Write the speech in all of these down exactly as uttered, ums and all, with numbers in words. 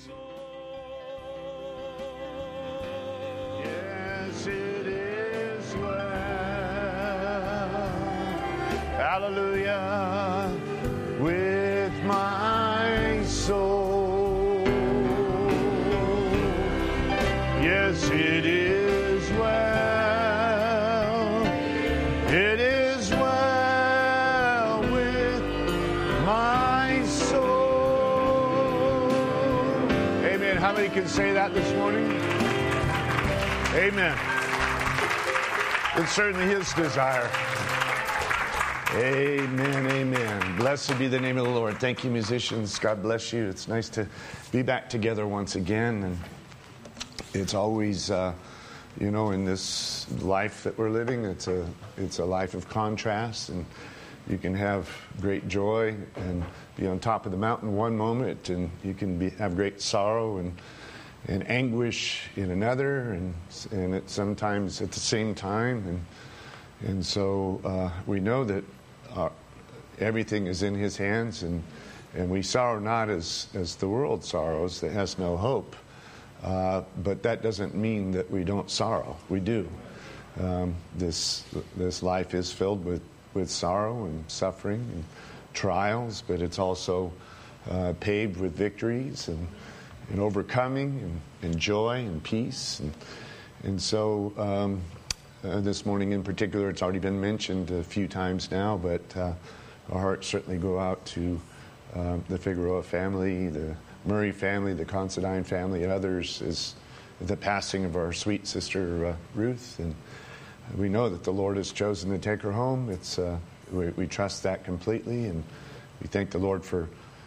Yes, it is well. Hallelujah. With my soul. Yes, it is well. It is well with my soul. Amen. How many can say that this morning? Amen. It's certainly His desire. Amen, amen. Blessed be the name of the Lord. Thank you, musicians. God bless you. It's nice to be back together once again. And it's always, uh, you know, in this life that we're living, it's a it's a life of contrast. And you can have great joy and be on top of the mountain one moment, and you can be, have great sorrow and and anguish in another, and and it, sometimes at the same time. And and so uh, we know that uh, everything is in His hands, and and we sorrow not as as the world sorrows that has no hope. Uh, but that doesn't mean that we don't sorrow. We do. Um, this this life is filled with, with sorrow and suffering and trials, but it's also uh, paved with victories and, and overcoming and, and joy and peace. And, and so um, uh, this morning in particular, it's already been mentioned a few times now, but uh, our hearts certainly go out to uh, the Figueroa family, the Murray family, the Considine family, and others, is the passing of our sweet sister uh, Ruth. And we know that the Lord has chosen to take her home. It's uh, we, we trust that completely, and we thank the Lord for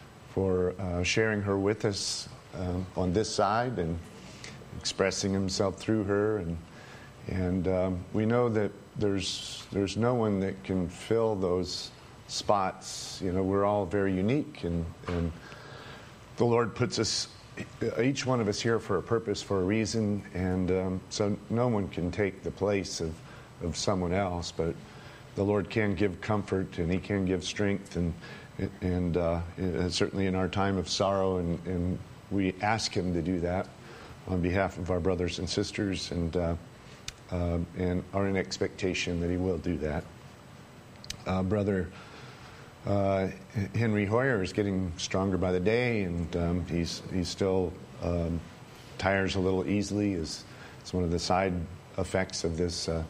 for uh, sharing her with us um, on this side and expressing Himself through her. And and um, we know that there's there's no one that can fill those spots. You know, we're all very unique, and and the Lord puts us, each one of us, here for a purpose, for a reason, and um, so no one can take the place of, of someone else, but the Lord can give comfort, and He can give strength, and and uh, certainly in our time of sorrow, and, and we ask Him to do that on behalf of our brothers and sisters, and uh, uh, and are in expectation that He will do that. Uh, brother Uh, Henry Hoyer is getting stronger by the day, and um, he's he's still um, tires a little easily. Is it's one of the side effects of this uh,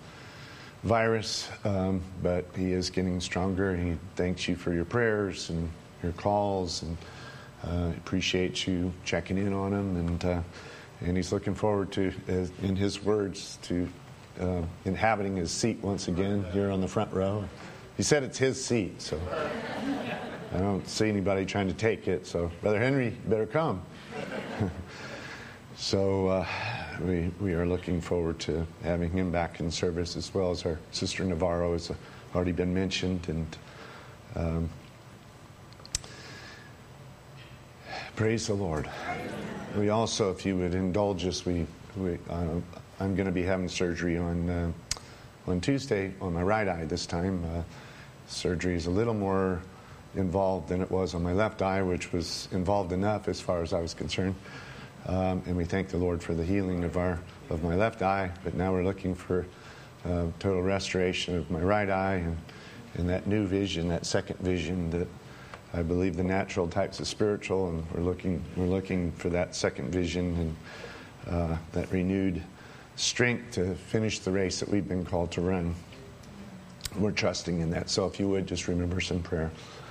virus, um, but he is getting stronger. He thanks you for your prayers and your calls, and uh, appreciates you checking in on him. And uh, and he's looking forward to, uh, in his words, to uh, inhabiting his seat once again here on the front row. He said it's his seat, so I don't see anybody trying to take it. So, Brother Henry, you better come. so uh, we we are looking forward to having him back in service, as well as our sister Navarro has already been mentioned. And um, praise the Lord. We also, if you would indulge us, we we uh, I'm going to be having surgery on uh, on Tuesday on my right eye this time. Uh, Surgery is a little more involved than it was on my left eye, which was involved enough as far as I was concerned. Um, and we thank the Lord for the healing of our of my left eye. But now we're looking for uh, total restoration of my right eye, and, and that new vision, that second vision that I believe the natural types of spiritual, and we're looking we're looking for that second vision and uh, that renewed strength to finish the race that we've been called to run. We're trusting in that. So if you would, just remember some prayer.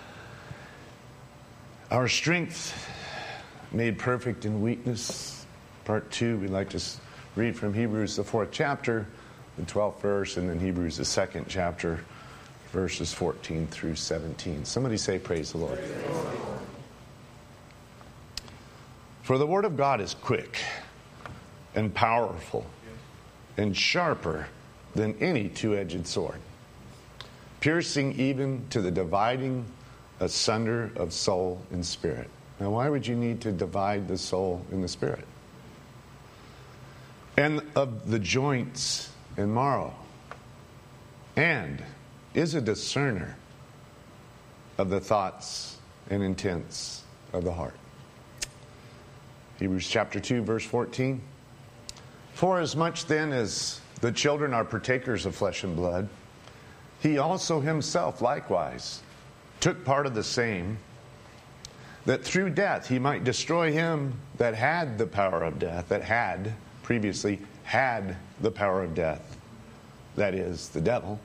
Our strength made perfect in weakness. Part two, we'd like to read from Hebrews, the fourth chapter, the twelfth verse, and then Hebrews, the second chapter, verses fourteen through seventeen. Somebody say, praise the Lord. Praise the Lord. For the word of God is quick and powerful and sharper than any two-edged sword, piercing even to the dividing asunder of soul and spirit. Now, why would you need to divide the soul and the spirit? And of the joints and marrow, and is a discerner of the thoughts and intents of the heart. Hebrews chapter two, verse fourteen. For as much then as the children are partakers of flesh and blood, he also himself likewise took part of the same, that through death he might destroy him that had the power of death, that had, previously, had the power of death, that is, the devil,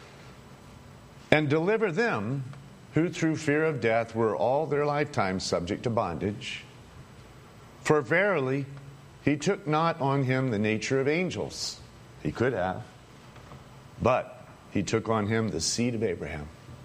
and deliver them who through fear of death were all their lifetime subject to bondage. For verily he took not on him the nature of angels. He could have. But he took on him the seed of Abraham.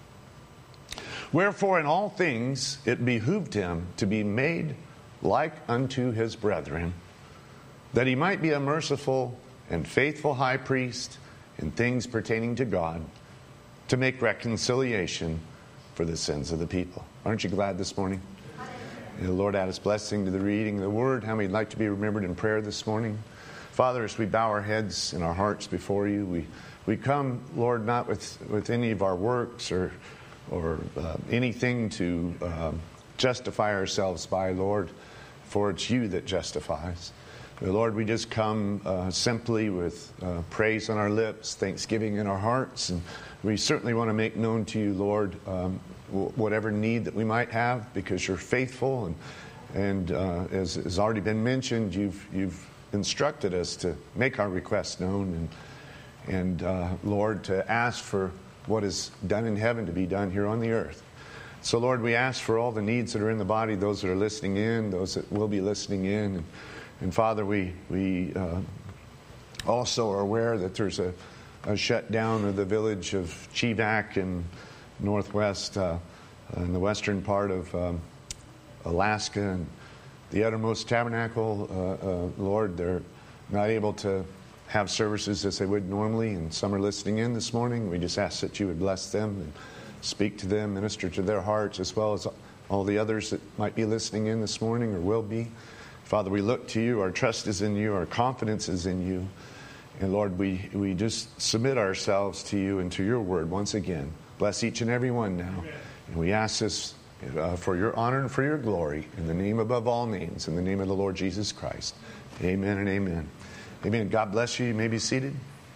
Wherefore in all things it behooved him to be made like unto his brethren, that he might be a merciful and faithful high priest in things pertaining to God, to make reconciliation for the sins of the people. Aren't you glad this morning? May the Lord add his blessing to the reading of the word. How many would like to be remembered in prayer this morning? Father, as we bow our heads and our hearts before you, we, we come, Lord, not with, with any of our works or, or uh, anything to uh, justify ourselves by, Lord, for it's you that justifies. But Lord, we just come uh, simply with uh, praise on our lips, thanksgiving in our hearts, and we certainly want to make known to you, Lord, um, w- whatever need that we might have, because you're faithful, and and uh, as has already been mentioned, you've you've instructed us to make our requests known, and and uh, Lord, to ask for what is done in heaven to be done here on the earth. So, Lord, we ask for all the needs that are in the body, those that are listening in, those that will be listening in, and, and Father, we we uh, also are aware that there's a a shutdown of the village of Chivak in northwest, uh, in the western part of um, Alaska, and the Uttermost Tabernacle, uh, uh, Lord, they're not able to have services as they would normally, and some are listening in this morning. We just ask that you would bless them and speak to them, minister to their hearts, as well as all the others that might be listening in this morning or will be. Father, we look to you. Our trust is in you. Our confidence is in you. And Lord, we, we just submit ourselves to you and to your word once again. Bless each and every one now. And we ask this uh, for your honor and for your glory, in the name above all names, in the name of the Lord Jesus Christ. Amen and amen. Amen. God bless you. You may be seated.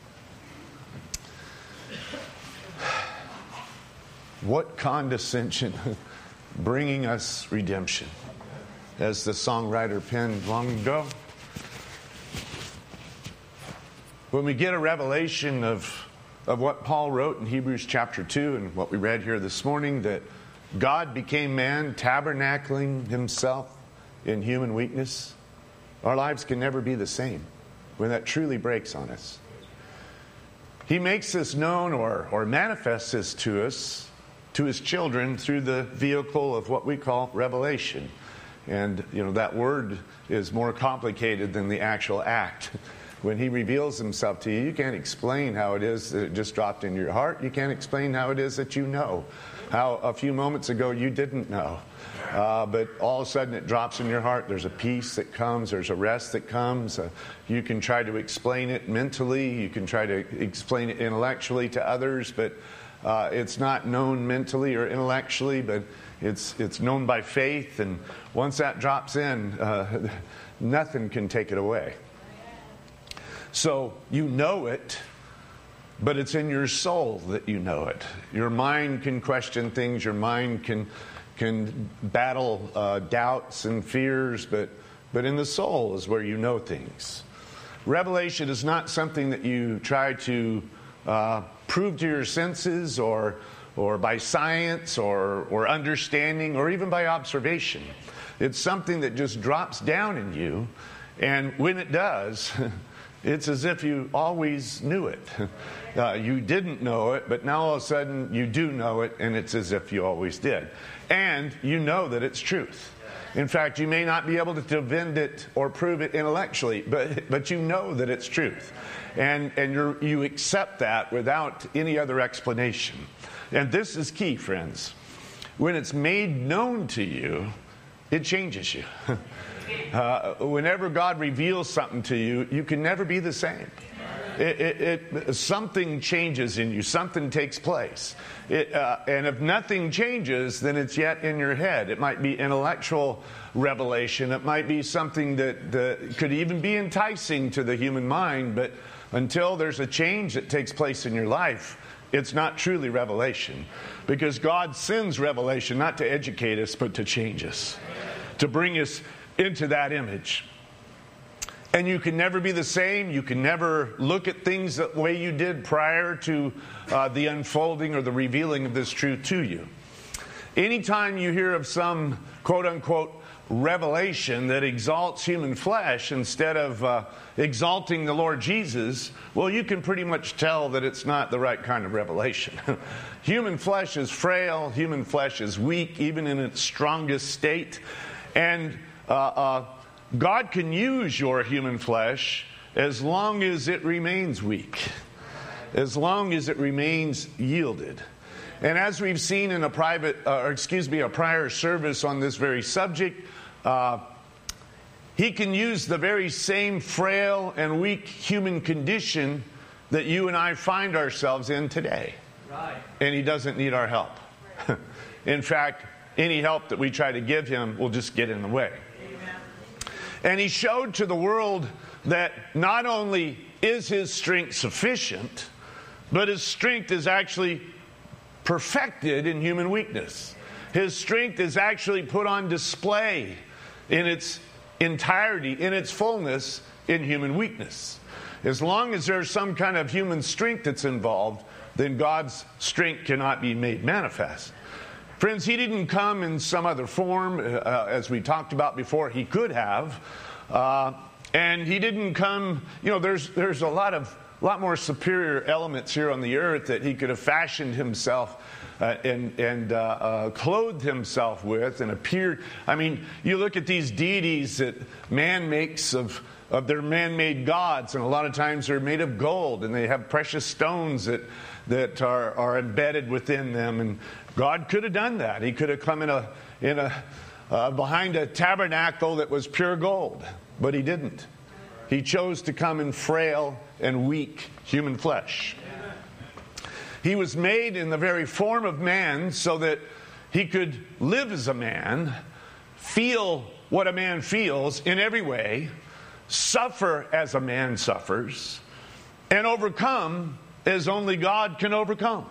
What condescension bringing us redemption, as the songwriter penned long ago. When we get a revelation of, of what Paul wrote in Hebrews chapter two and what we read here this morning, that God became man, tabernacling himself in human weakness, our lives can never be the same when that truly breaks on us. He makes this known or, or manifests this to us, to his children, through the vehicle of what we call revelation. And, you know, that word is more complicated than the actual act. When he reveals himself to you, you can't explain how it is that it just dropped into your heart. You can't explain how it is that you know. How a few moments ago you didn't know. Uh, but all of a sudden it drops in your heart. There's a peace that comes. There's a rest that comes. Uh, you can try to explain it mentally. You can try to explain it intellectually to others. But uh, it's not known mentally or intellectually, but it's, it's known by faith. And once that drops in, uh, nothing can take it away. So you know it, but it's in your soul that you know it. Your mind can question things. Your mind can can battle uh, doubts and fears, but but in the soul is where you know things. Revelation is not something that you try to uh, prove to your senses or or by science or or understanding or even by observation. It's something that just drops down in you, and when it does, it's as if you always knew it. Uh, you didn't know it, but now all of a sudden you do know it, and it's as if you always did. And you know that it's truth. In fact, you may not be able to defend it or prove it intellectually, but but you know that it's truth. And and you you accept that without any other explanation. And this is key, friends. When it's made known to you, it changes you. Uh, whenever God reveals something to you, you can never be the same. It, it, it, something changes in you. Something takes place. It, uh, and if nothing changes, then it's yet in your head. It might be intellectual revelation. It might be something that, that could even be enticing to the human mind. But until there's a change that takes place in your life, it's not truly revelation. Because God sends revelation not to educate us, but to change us, to bring us into that image. And you can never be the same. You can never look at things the way you did prior to uh, the unfolding or the revealing of this truth to you. Anytime you hear of some quote-unquote revelation that exalts human flesh instead of uh, exalting the Lord Jesus, well, you can pretty much tell that it's not the right kind of revelation. Human flesh is frail. Human flesh is weak, even in its strongest state. And uh, uh, God can use your human flesh as long as it remains weak, as long as it remains yielded. And as we've seen in a private, uh, or excuse me, a prior service on this very subject, uh, He can use the very same frail and weak human condition that you and I find ourselves in today. Right. And He doesn't need our help. In fact, any help that we try to give Him will just get in the way. Amen. And He showed to the world that not only is His strength sufficient, but His strength is actually perfected in human weakness. His strength is actually put on display in its entirety, in its fullness, in human weakness. As long as there's some kind of human strength that's involved, then God's strength cannot be made manifest. Friends, He didn't come in some other form, uh, as we talked about before. He could have. Uh, and He didn't come, you know, there's there's a lot of a lot more superior elements here on the earth that He could have fashioned Himself uh, and, and uh, uh, clothed Himself with and appeared. I mean, you look at these deities that man makes of, of their man-made gods, and a lot of times they're made of gold, and they have precious stones that, that are, are embedded within them. And God could have done that. He could have come in a, in a uh, behind a tabernacle that was pure gold, but He didn't. He chose to come in frail and weak human flesh. He was made in the very form of man so that He could live as a man, feel what a man feels in every way, suffer as a man suffers, and overcome as only God can overcome.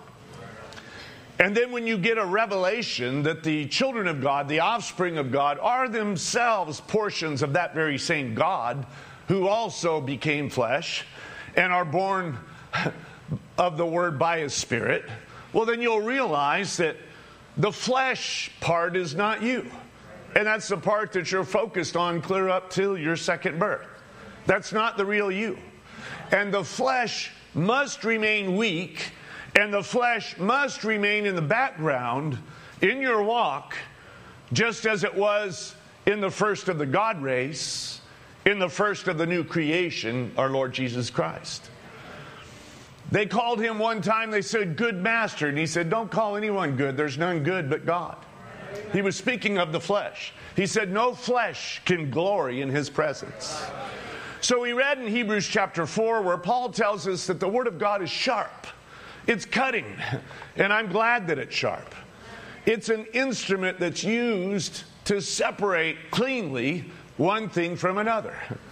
And then when you get a revelation that the children of God, the offspring of God, are themselves portions of that very same God, who also became flesh and are born of the Word by His Spirit, well, then you'll realize that the flesh part is not you. And that's the part that you're focused on clear up till your second birth. That's not the real you. And the flesh must remain weak, and the flesh must remain in the background in your walk, just as it was in the first of the God race, in the first of the new creation, our Lord Jesus Christ. They called Him one time, they said, "Good Master." And He said, "Don't call anyone good. There's none good but God." He was speaking of the flesh. He said, "No flesh can glory in His presence." So we read in Hebrews chapter four where Paul tells us that the Word of God is sharp. It's cutting. And I'm glad that it's sharp. It's an instrument that's used to separate cleanly one thing from another.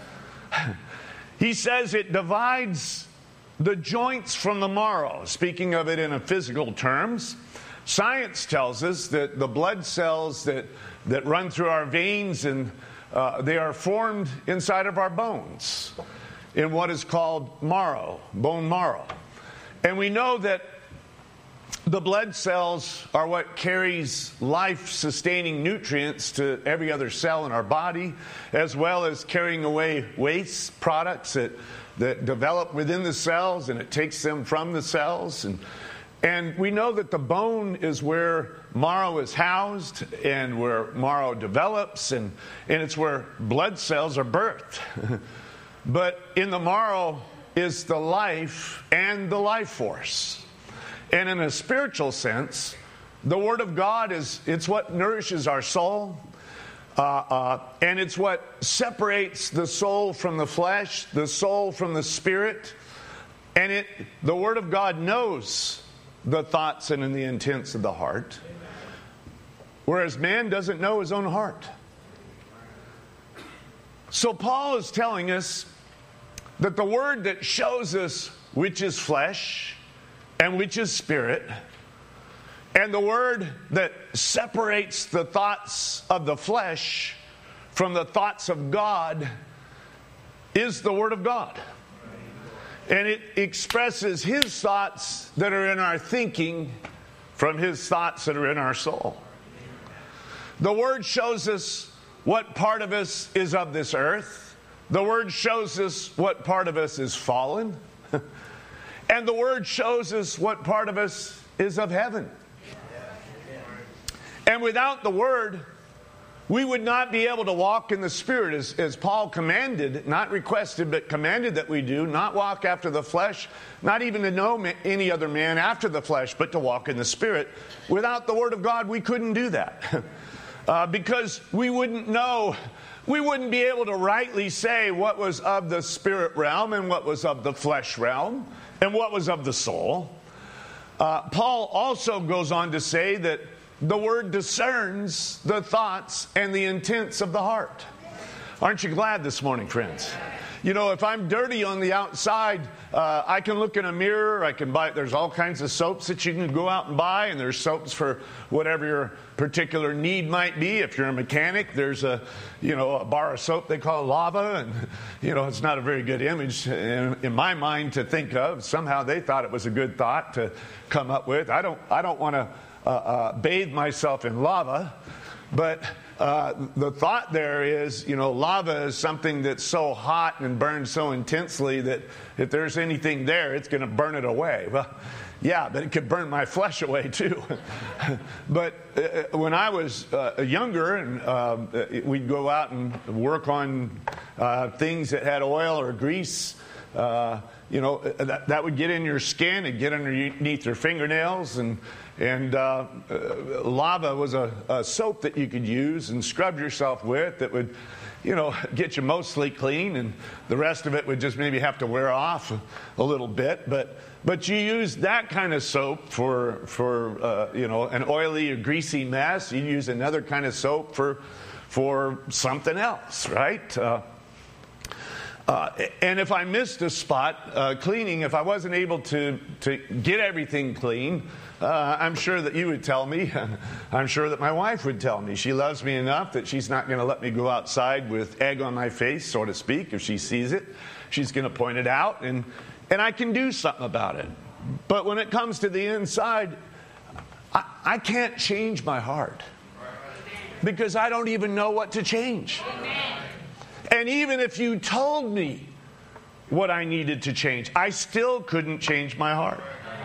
He says it divides the joints from the marrow. Speaking of it in a physical terms, science tells us that the blood cells that, that run through our veins, and uh, they are formed inside of our bones in what is called marrow, bone marrow. And we know that the blood cells are what carries life-sustaining nutrients to every other cell in our body, as well as carrying away waste products that, that develop within the cells, and it takes them from the cells. And, and we know that the bone is where marrow is housed and where marrow develops, and, and it's where blood cells are birthed. But in the marrow is the life and the life force. And in a spiritual sense, the Word of God is, it's what nourishes our soul. Uh, uh, and it's what separates the soul from the flesh, the soul from the spirit. And it, the Word of God knows the thoughts and the intents of the heart, whereas man doesn't know his own heart. So Paul is telling us that the Word that shows us which is flesh and which is spirit, and the Word that separates the thoughts of the flesh from the thoughts of God is the Word of God. And it expresses His thoughts that are in our thinking from His thoughts that are in our soul. The Word shows us what part of us is of this earth. The Word shows us what part of us is fallen. And the Word shows us what part of us is of heaven. And without the Word, we would not be able to walk in the Spirit as, as Paul commanded, not requested, but commanded that we do, not walk after the flesh, not even to know any other man after the flesh, but to walk in the Spirit. Without the Word of God, we couldn't do that. uh, because we wouldn't know, we wouldn't be able to rightly say what was of the Spirit realm and what was of the flesh realm and what was of the soul. Uh, Paul also goes on to say that the Word discerns the thoughts and the intents of the heart. Aren't you glad this morning, friends? You know, if I'm dirty on the outside, uh, I can look in a mirror. I can buy, there's all kinds of soaps that you can go out and buy, and there's soaps for whatever your particular need might be. If you're a mechanic, there's a, you know, a bar of soap they call lava, and, you know, it's not a very good image in, in my mind to think of. Somehow they thought it was a good thought to come up with. I don't, I don't want to Uh, uh, bathe myself in lava, but uh, the thought there is, you know, lava is something that's so hot and burns so intensely that if there's anything there, it's going to burn it away. Well, yeah, but it could burn my flesh away too. But uh, when I was uh, younger, and uh, we'd go out and work on uh, things that had oil or grease, uh, you know, that, that would get in your skin and get underneath your fingernails, and And uh, uh, lava was a, a soap that you could use and scrub yourself with that would, you know, get you mostly clean, and the rest of it would just maybe have to wear off a, a little bit. But but you use that kind of soap for for uh, you know, an oily or greasy mess. You use another kind of soap for for something else, right? Uh, Uh, and if I missed a spot uh, cleaning, if I wasn't able to, to get everything clean, uh, I'm sure that you would tell me. I'm sure that my wife would tell me. She loves me enough that she's not going to let me go outside with egg on my face, so to speak. If she sees it, she's going to point it out, and, and I can do something about it. But when it comes to the inside, I, I can't change my heart because I don't even know what to change. Amen. And even if you told me what I needed to change, I still couldn't change my heart.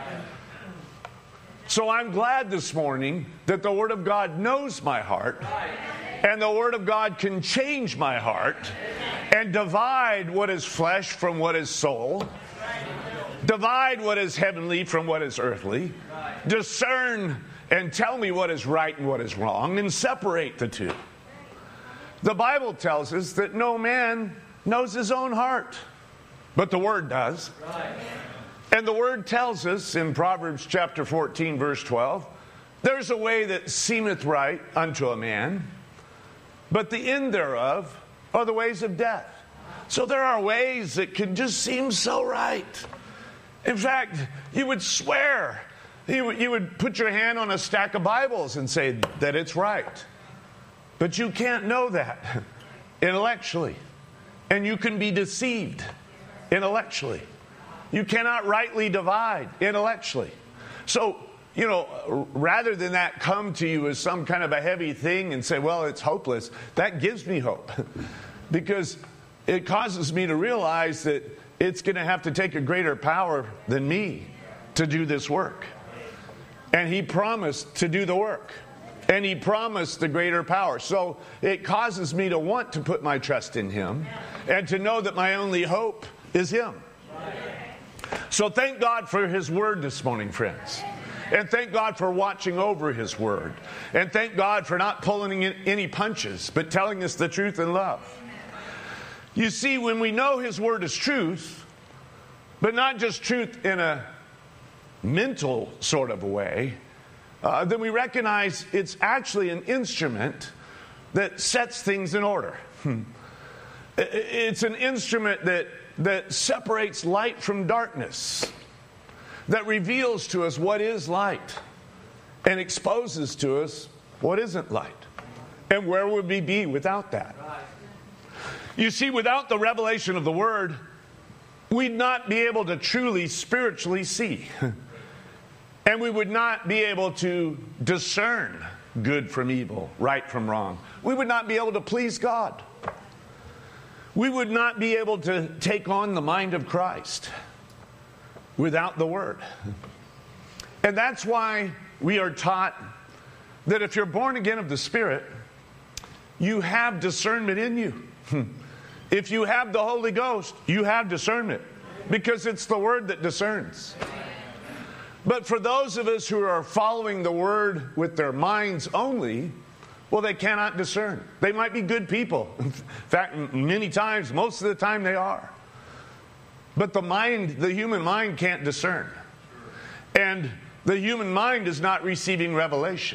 So I'm glad this morning that the Word of God knows my heart, and the Word of God can change my heart and divide what is flesh from what is soul, divide what is heavenly from what is earthly, discern and tell me what is right and what is wrong, and separate the two. The Bible tells us that no man knows his own heart, but the Word does. Right. And the Word tells us in Proverbs chapter fourteen, verse twelve, there's a way that seemeth right unto a man, but the end thereof are the ways of death. So there are ways that can just seem so right. In fact, you would swear, you would, you would put your hand on a stack of Bibles and say that it's right. But you can't know that intellectually. And you can be deceived intellectually. You cannot rightly divide intellectually. So, you know, rather than that come to you as some kind of a heavy thing and say, well, it's hopeless, that gives me hope. Because it causes me to realize that it's going to have to take a greater power than me to do this work. And He promised to do the work. And He promised the greater power. So it causes me to want to put my trust in Him and to know that my only hope is Him. So thank God for His Word this morning, friends. And thank God for watching over His Word. And thank God for not pulling in any punches, but telling us the truth in love. You see, when we know His Word is truth, but not just truth in a mental sort of a way, uh, then we recognize it's actually an instrument that sets things in order. It's an instrument that, that separates light from darkness, that reveals to us what is light and exposes to us what isn't light. And where would we be without that? You see, without the revelation of the Word, we'd not be able to truly spiritually see. And we would not be able to discern good from evil, right from wrong. We would not be able to please God. We would not be able to take on the mind of Christ without the Word. And that's why we are taught that if you're born again of the Spirit, you have discernment in you. If you have the Holy Ghost, you have discernment, because it's the Word that discerns. But for those of us who are following the Word with their minds only, well, they cannot discern. They might be good people. In fact, many times, most of the time they are. But the mind, the human mind can't discern. And the human mind is not receiving revelation.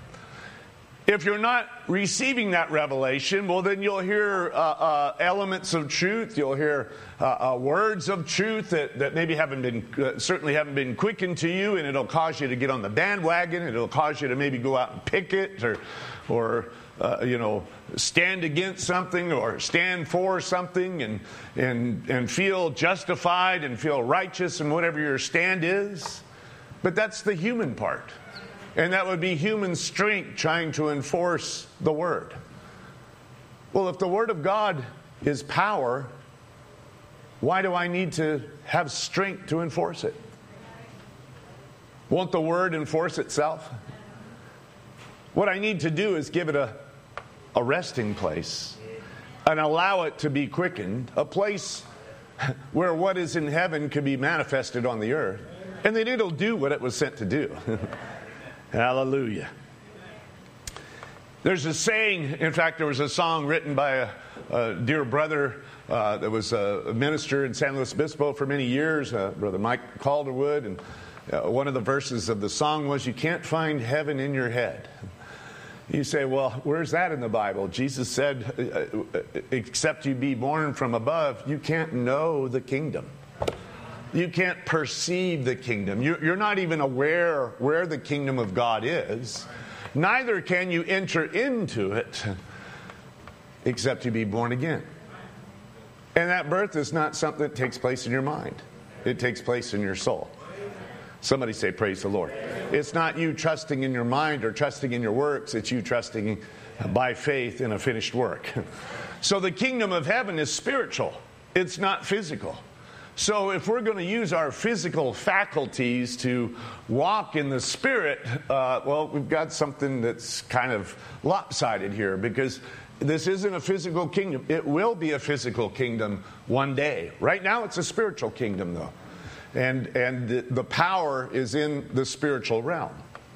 If you're not receiving that revelation, well, then you'll hear uh, uh, elements of truth. You'll hear uh, uh, words of truth that, that maybe haven't been, uh, certainly haven't been quickened to you, and it'll cause you to get on the bandwagon. It'll cause you to maybe go out and pick it, or, or uh, you know, stand against something, or stand for something, and and and feel justified and feel righteous in whatever your stand is. But that's the human part. And that would be human strength trying to enforce the Word. Well, if the Word of God is power, why do I need to have strength to enforce it? Won't the Word enforce itself? What I need to do is give it a, a resting place and allow it to be quickened, a place where what is in heaven can be manifested on the earth, and then it'll do what it was sent to do. Hallelujah. There's a saying, in fact, there was a song written by a, a dear brother uh, that was a minister in San Luis Obispo for many years, uh, Brother Mike Calderwood, and uh, one of the verses of the song was, "You can't find heaven in your head." You say, well, where's that in the Bible? Jesus said, except you be born from above, you can't know the kingdom. You can't perceive the kingdom. You're not even aware where the kingdom of God is. Neither can you enter into it except you be born again. And that birth is not something that takes place in your mind. It takes place in your soul. Somebody say, praise the Lord. It's not you trusting in your mind or trusting in your works. It's you trusting by faith in a finished work. So the kingdom of heaven is spiritual. It's not physical. So if we're going to use our physical faculties to walk in the Spirit, uh, well, we've got something that's kind of lopsided here, because this isn't a physical kingdom. It will be a physical kingdom one day. Right now it's a spiritual kingdom, though. And, and the, the power is in the spiritual realm.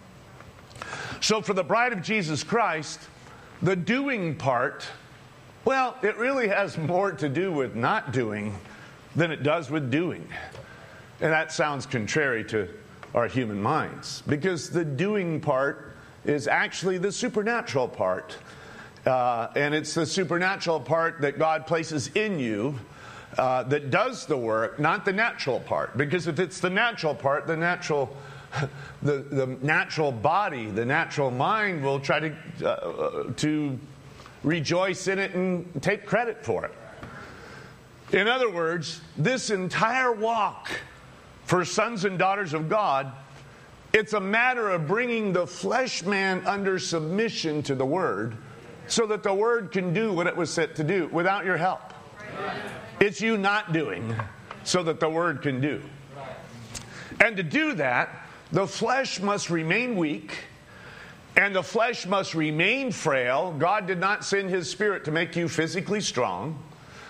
So for the bride of Jesus Christ, the doing part, well, it really has more to do with not doing than it does with doing. And that sounds contrary to our human minds, because the doing part is actually the supernatural part. Uh, and it's the supernatural part that God places in you uh, that does the work, not the natural part. Because if it's the natural part, the natural the, the natural body, the natural mind will try to, uh, to rejoice in it and take credit for it. In other words, this entire walk for sons and daughters of God, it's a matter of bringing the flesh man under submission to the Word so that the Word can do what it was sent to do without your help. It's you not doing so that the Word can do. And to do that, the flesh must remain weak and the flesh must remain frail. God did not send His Spirit to make you physically strong.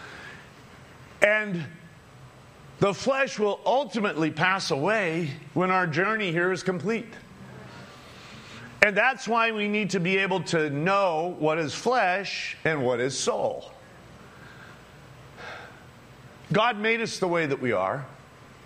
And the flesh will ultimately pass away when our journey here is complete. And that's why we need to be able to know what is flesh and what is soul. God made us the way that we are.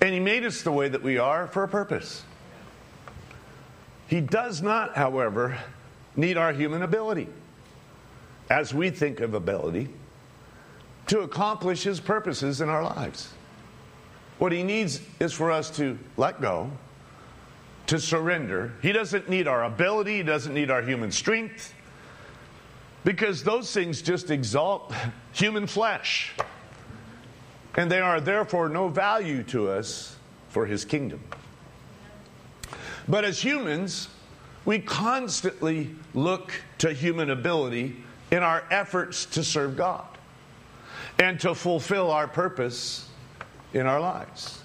And He made us the way that we are for a purpose. He does not, however, need our human ability, as we think of ability, to accomplish His purposes in our lives. What He needs is for us to let go, to surrender. He doesn't need our ability. He doesn't need our human strength, because those things just exalt human flesh. And they are therefore no value to us for His kingdom. But as humans, we constantly look to human ability in our efforts to serve God and to fulfill our purpose in our lives.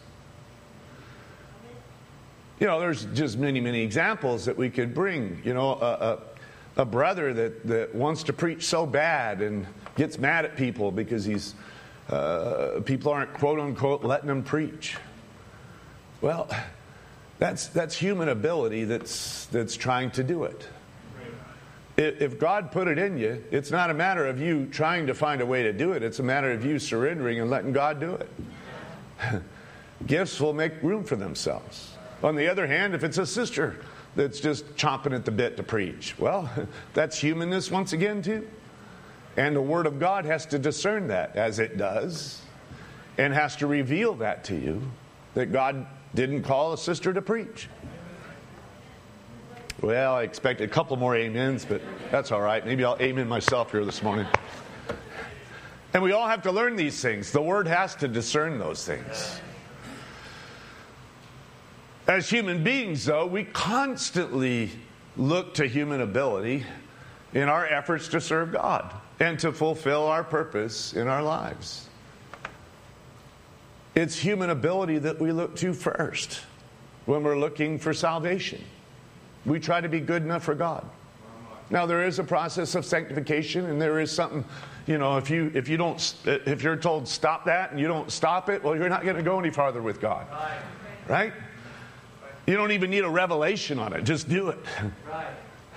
You know, there's just many, many examples that we could bring. You know, a, a, a brother that, that wants to preach so bad and gets mad at people because he's uh, people aren't, quote unquote, letting him preach. Well, that's that's human ability that's that's trying to do it. If God put it in you, it's not a matter of you trying to find a way to do it. It's a matter of you surrendering and letting God do it. Gifts will make room for themselves. On the other hand, if it's a sister that's just chomping at the bit to preach, well, that's humanness once again too. And the Word of God has to discern that, as it does, and has to reveal that to you, that God didn't call a sister to preach. Well, I expected a couple more amens, but that's all right. Maybe I'll amen myself here this morning. And we all have to learn these things. The Word has to discern those things. As human beings, though, we constantly look to human ability in our efforts to serve God and to fulfill our purpose in our lives. It's human ability that we look to first when we're looking for salvation. We try to be good enough for God. Now, there is a process of sanctification, and there is something, you know, if you if you don't, if you're told stop that and you don't stop it, well, you're not going to go any farther with God, right? You don't even need a revelation on it. Just do it. Right.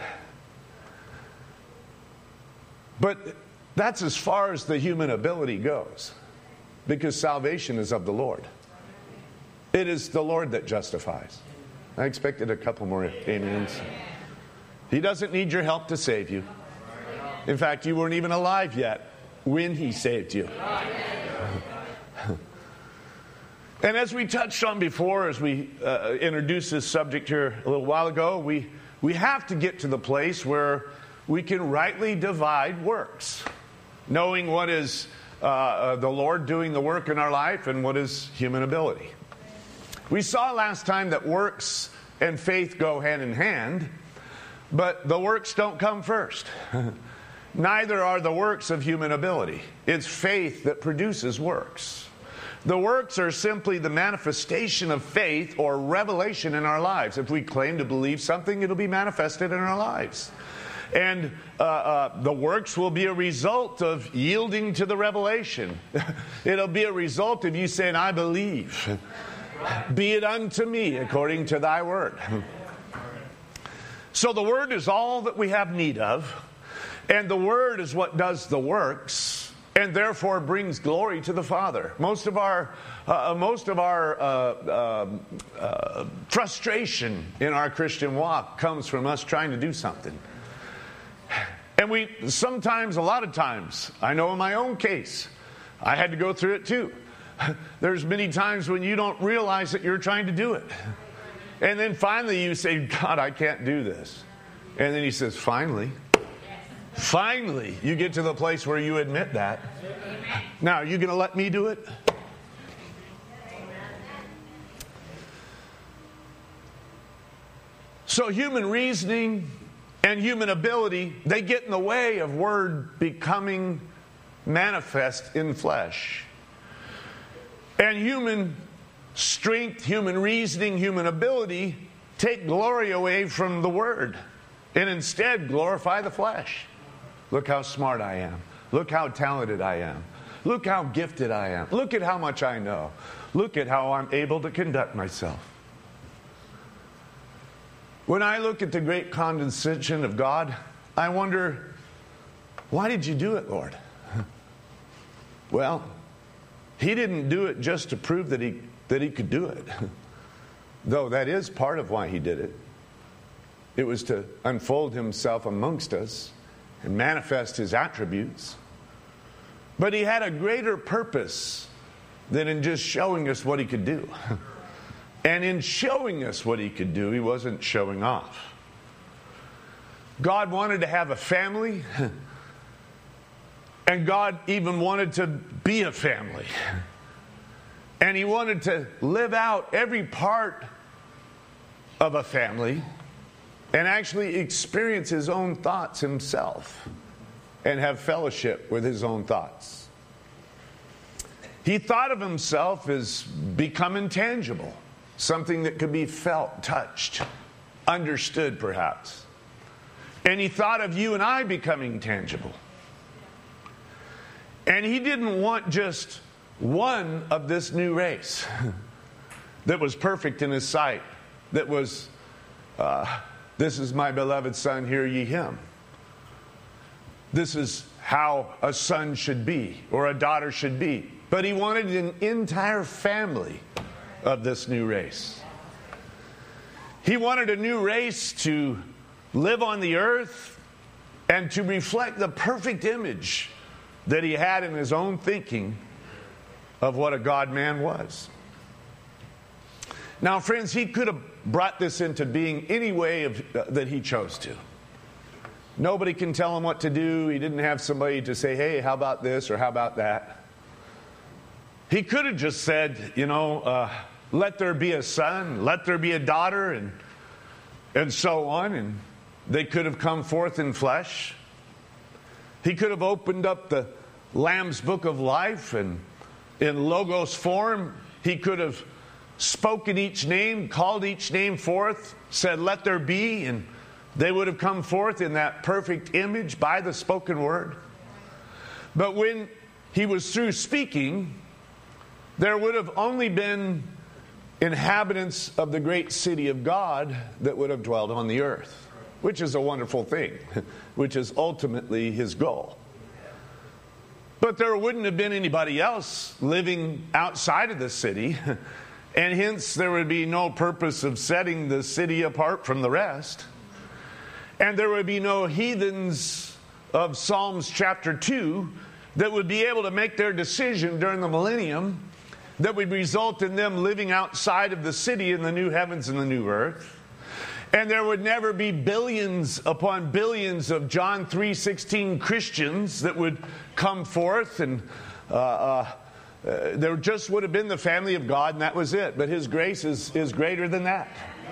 But that's as far as the human ability goes, because salvation is of the Lord. It is the Lord that justifies. I expected a couple more amens. He doesn't need your help to save you. In fact, you weren't even alive yet when He saved you. And as we touched on before, as we uh, introduced this subject here a little while ago, we, we have to get to the place where we can rightly divide works, knowing what is uh, uh, the Lord doing the work in our life and what is human ability. We saw last time that works and faith go hand in hand, but the works don't come first. Neither are the works of human ability. It's faith that produces works. The works are simply the manifestation of faith or revelation in our lives. If we claim to believe something, it'll be manifested in our lives. And uh, uh, the works will be a result of yielding to the revelation. It'll be a result of you saying, I believe. Be it unto me according to thy word. So the word is all that we have need of. And the word is what does the works. And therefore brings glory to the Father. Most of our, uh, most of our uh, uh, uh, frustration in our Christian walk comes from us trying to do something. And we sometimes, a lot of times, I know in my own case, I had to go through it too. There's many times when you don't realize that you're trying to do it. And then finally you say, God, I can't do this. And then He says, finally. Finally, you get to the place where you admit that. Now, are you going to let me do it? So human reasoning and human ability, they get in the way of word becoming manifest in flesh. And human strength, human reasoning, human ability take glory away from the word and instead glorify the flesh. Look how smart I am. Look how talented I am. Look how gifted I am. Look at how much I know. Look at how I'm able to conduct myself. When I look at the great condescension of God, I wonder, why did you do it, Lord? Well, He didn't do it just to prove that He that he could do it. Though that is part of why he did it. It was to unfold himself amongst us and manifest his attributes. But he had a greater purpose than in just showing us what he could do. And in showing us what he could do, he wasn't showing off. God wanted to have a family, and God even wanted to be a family. And he wanted to live out every part of a family and actually experience his own thoughts himself and have fellowship with his own thoughts. He thought of himself as becoming tangible, something that could be felt, touched, understood perhaps. And he thought of you and I becoming tangible. And he didn't want just one of this new race that was perfect in his sight, that was, uh, this is my beloved son, hear ye him. This is how a son should be, or a daughter should be. But he wanted an entire family of this new race. He wanted a new race to live on the earth and to reflect the perfect image that he had in his own thinking of what a God-man was. Now, friends, he could have brought this into being any way of, uh, that he chose to. Nobody can tell him what to do. He didn't have somebody to say, hey, how about this or how about that? He could have just said, you know, uh, let there be a son, let there be a daughter, and and so on, and they could have come forth in flesh. He could have opened up the Lamb's Book of Life, and in Logos form, he could have spoken each name, called each name forth, said, let there be, and they would have come forth in that perfect image by the spoken word. But when he was through speaking, there would have only been inhabitants of the great city of God that would have dwelled on the earth, which is a wonderful thing, which is ultimately his goal. But there wouldn't have been anybody else living outside of the city, and hence there would be no purpose of setting the city apart from the rest. And there would be no heathens of Psalms chapter two that would be able to make their decision during the millennium that would result in them living outside of the city in the new heavens and the new earth. And there would never be billions upon billions of John three sixteen Christians that would come forth, and uh, uh, uh, there just would have been the family of God, and that was it. But his grace is, is greater than that.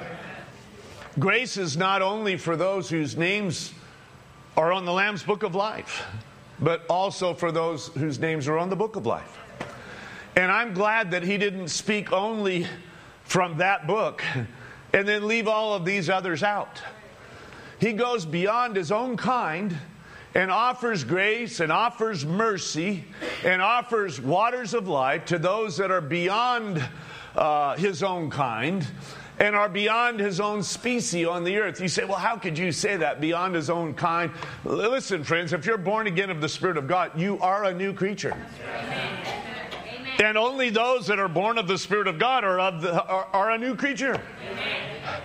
Grace is not only for those whose names are on the Lamb's Book of Life, but also for those whose names are on the Book of Life. And I'm glad that he didn't speak only from that book and then leave all of these others out. He goes beyond his own kind and offers grace and offers mercy and offers waters of life to those that are beyond uh, his own kind and are beyond his own species on the earth. You say, well, how could you say that, beyond his own kind? Listen, friends, if you're born again of the Spirit of God, you are a new creature. Amen. And only those that are born of the Spirit of God are, of the, are, are a new creature. Amen.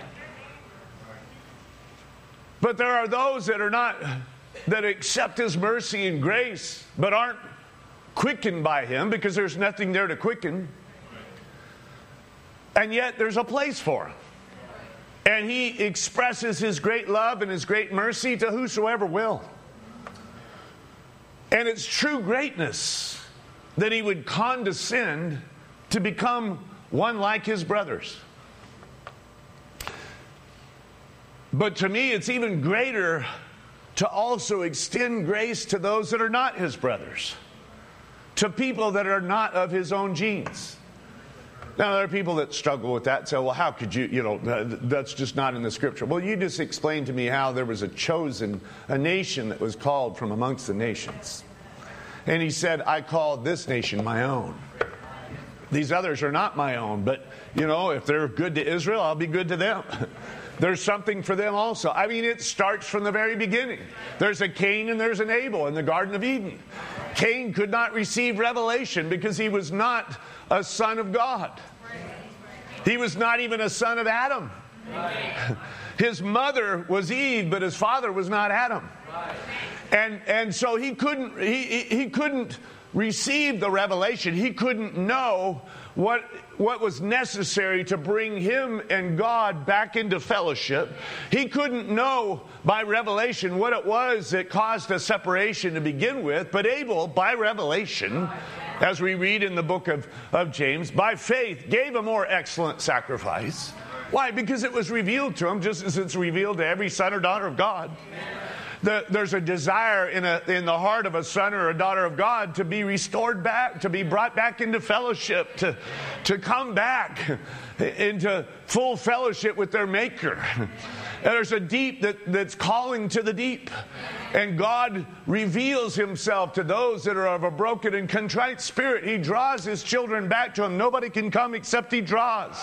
But there are those that are not, that accept his mercy and grace, but aren't quickened by him because there's nothing there to quicken. And yet there's a place for him. And he expresses his great love and his great mercy to whosoever will. And it's true greatness that he would condescend to become one like his brothers. But to me, it's even greater to also extend grace to those that are not his brothers, to people that are not of his own genes. Now, there are people that struggle with that and say, well, how could you, you know, that's just not in the scripture. Well, you just explained to me how there was a chosen, a nation that was called from amongst the nations. And he said, I called this nation my own. These others are not my own, but, you know, if they're good to Israel, I'll be good to them. There's something for them also. I mean, it starts from the very beginning. There's a Cain and there's an Abel in the Garden of Eden. Cain could not receive revelation because he was not a son of God. He was not even a son of Adam. His mother was Eve, but his father was not Adam. And and so he couldn't he, he, he couldn't receive the revelation. He couldn't know what what was necessary to bring him and God back into fellowship. He couldn't know by revelation what it was that caused a separation to begin with. But Abel, by revelation, as we read in the book of, of James, by faith gave a more excellent sacrifice. Why? Because it was revealed to him, just as it's revealed to every son or daughter of God. The, there's a desire in, a, in the heart of a son or a daughter of God to be restored back, to be brought back into fellowship, to, to come back into full fellowship with their Maker. And there's a deep that, that's calling to the deep. And God reveals himself to those that are of a broken and contrite spirit. He draws his children back to him. Nobody can come except he draws.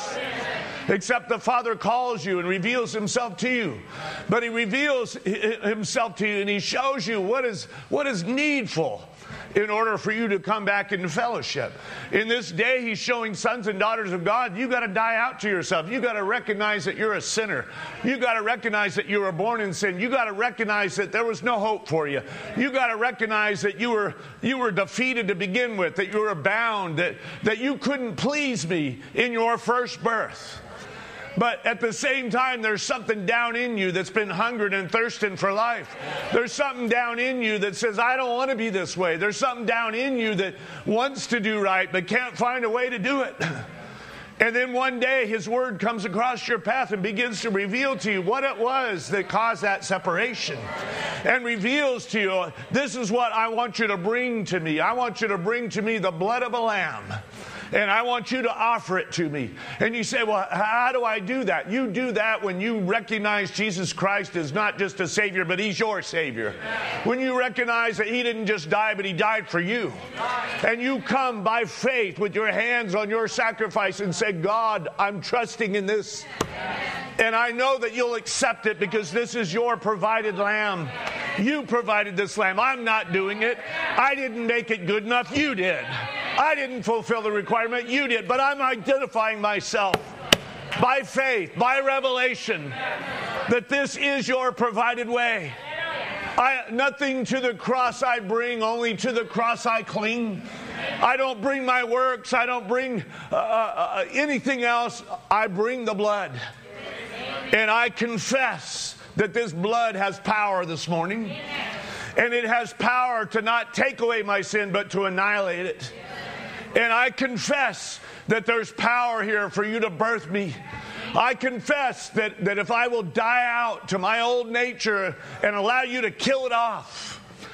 Except the Father calls you and reveals himself to you. But he reveals himself to you and he shows you what is, what is needful in order for you to come back into fellowship. In this day, he's showing sons and daughters of God, you got to die out to yourself. You got to recognize that you're a sinner. You got to recognize that you were born in sin. You got to recognize that there was no hope for you. You got to recognize that you were you were defeated to begin with, that you were bound, that, that you couldn't please me in your first birth. But at the same time, there's something down in you that's been hungering and thirsting for life. There's something down in you that says, I don't want to be this way. There's something down in you that wants to do right but can't find a way to do it. And then one day, his word comes across your path and begins to reveal to you what it was that caused that separation. And reveals to you, this is what I want you to bring to me. I want you to bring to me the blood of a lamb. And I want you to offer it to me. And you say, well, how do I do that? You do that when you recognize Jesus Christ is not just a Savior, but he's your Savior. When you recognize that he didn't just die, but he died for you. And you come by faith with your hands on your sacrifice and say, God, I'm trusting in this. And I know that you'll accept it because this is your provided lamb. You provided this lamb. I'm not doing it. I didn't make it good enough. You did. I didn't fulfill the requirement. You did. But I'm identifying myself by faith, by revelation, that this is your provided way. I, nothing to the cross I bring, only to the cross I cling. I don't bring my works. I don't bring uh, uh, anything else. I bring the blood. And I confess that this blood has power this morning. And it has power to not take away my sin, but to annihilate it. And I confess that there's power here for you to birth me. I confess that, that if I will die out to my old nature and allow you to kill it off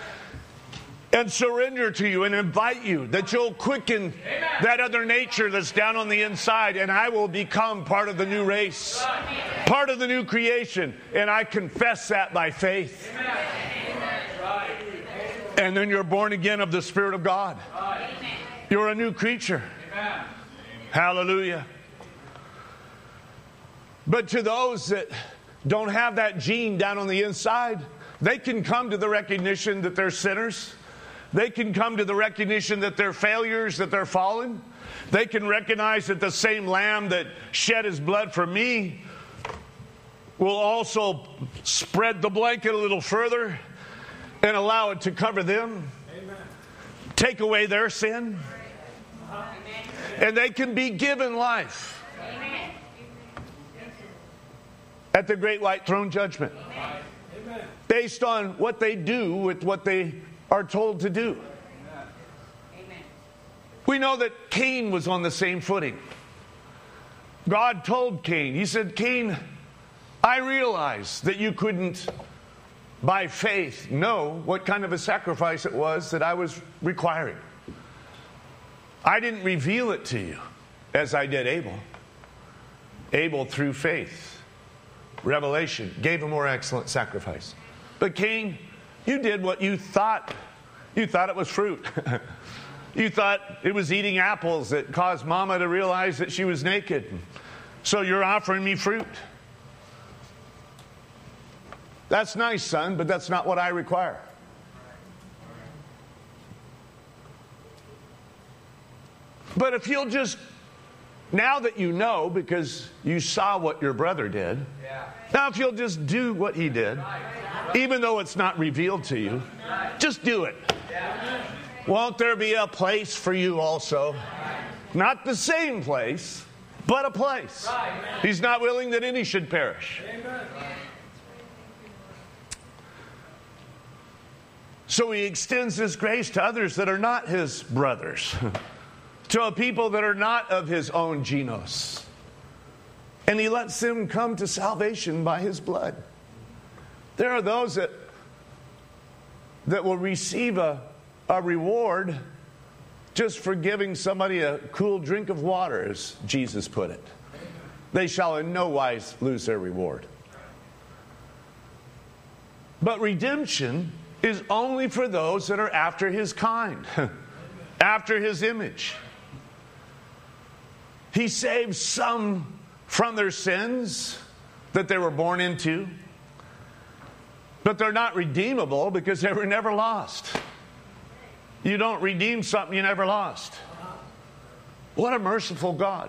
and surrender to you and invite you, that you'll quicken that other nature that's down on the inside, and I will become part of the new race, part of the new creation. And I confess that by faith. And then you're born again of the Spirit of God. You're a new creature. Hallelujah. But to those that don't have that gene down on the inside, they can come to the recognition that they're sinners. They can come to the recognition that they're failures, that they're fallen. They can recognize that the same lamb that shed his blood for me will also spread the blanket a little further and allow it to cover them. Amen. Take away their sin. Uh-huh. And they can be given life. Amen. At the great white throne judgment. Amen. Based on what they do with what they are told to do. Amen. We know that Cain was on the same footing. God told Cain, he said, Cain, I realize that you couldn't by faith know what kind of a sacrifice it was that I was requiring. I didn't reveal it to you as I did Abel. Abel, through faith, revelation, gave a more excellent sacrifice. But Cain, you did what you thought. You thought it was fruit. You thought it was eating apples that caused Mama to realize that she was naked. So you're offering me fruit. That's nice, son, but that's not what I require. But if you'll just Now that you know, because you saw what your brother did, yeah. Now if you'll just do what he did, even though it's not revealed to you, just do it. Won't there be a place for you also? Not the same place, but a place. He's not willing that any should perish. So he extends his grace to others that are not his brothers, to a people that are not of his own genos. And he lets them come to salvation by his blood. There are those that, that will receive a, a reward just for giving somebody a cool drink of water, as Jesus put it. They shall in no wise lose their reward. But redemption is only for those that are after his kind, after his image. He saves some from their sins that they were born into, but they're not redeemable because they were never lost. You don't redeem something you never lost. What a merciful God.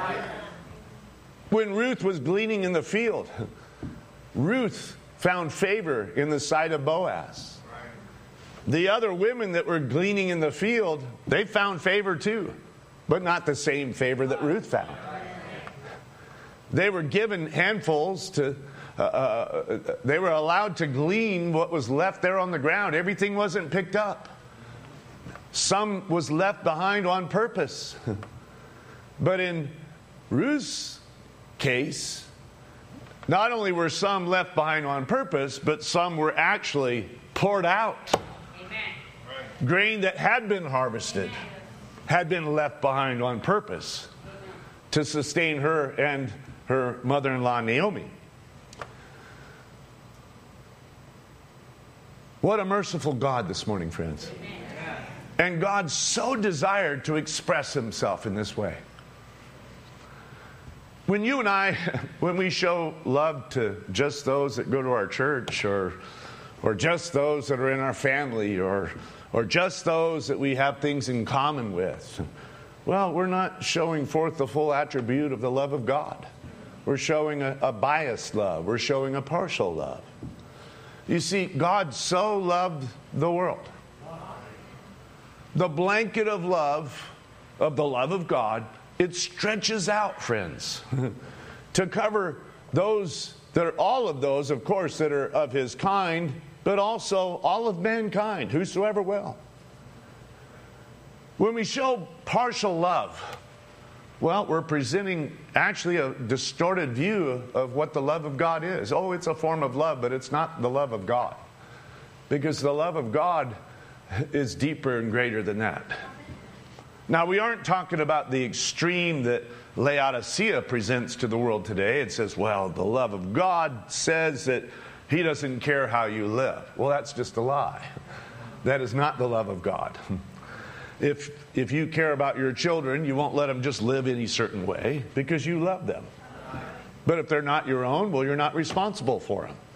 When Ruth was gleaning in the field, Ruth found favor in the sight of Boaz. The other women that were gleaning in the field, they found favor too, but not the same favor that Ruth found. They were given handfuls to, uh, uh, they were allowed to glean what was left there on the ground. Everything wasn't picked up. Some was left behind on purpose. But in Ruth's case, not only were some left behind on purpose, but some were actually poured out. Grain that had been harvested had been left behind on purpose to sustain her and her mother-in-law Naomi. What a merciful God this morning, friends. And God so desired to express himself in this way. When you and I, when we show love to just those that go to our church, or or just those that are in our family, or or just those that we have things in common with, well, we're not showing forth the full attribute of the love of God. We're showing a, a biased love. We're showing a partial love. You see, God so loved the world. The blanket of love, of the love of God, it stretches out, friends, to cover those that are, all of those, of course, that are of his kind, but also all of mankind, whosoever will. When we show partial love, well, we're presenting actually a distorted view of what the love of God is. Oh, it's a form of love, but it's not the love of God. Because the love of God is deeper and greater than that. Now, we aren't talking about the extreme that Laodicea presents to the world today. It says, well, the love of God says that he doesn't care how you live. Well, that's just a lie. That is not the love of God. If if you care about your children, you won't let them just live any certain way because you love them. But if they're not your own, well, you're not responsible for them.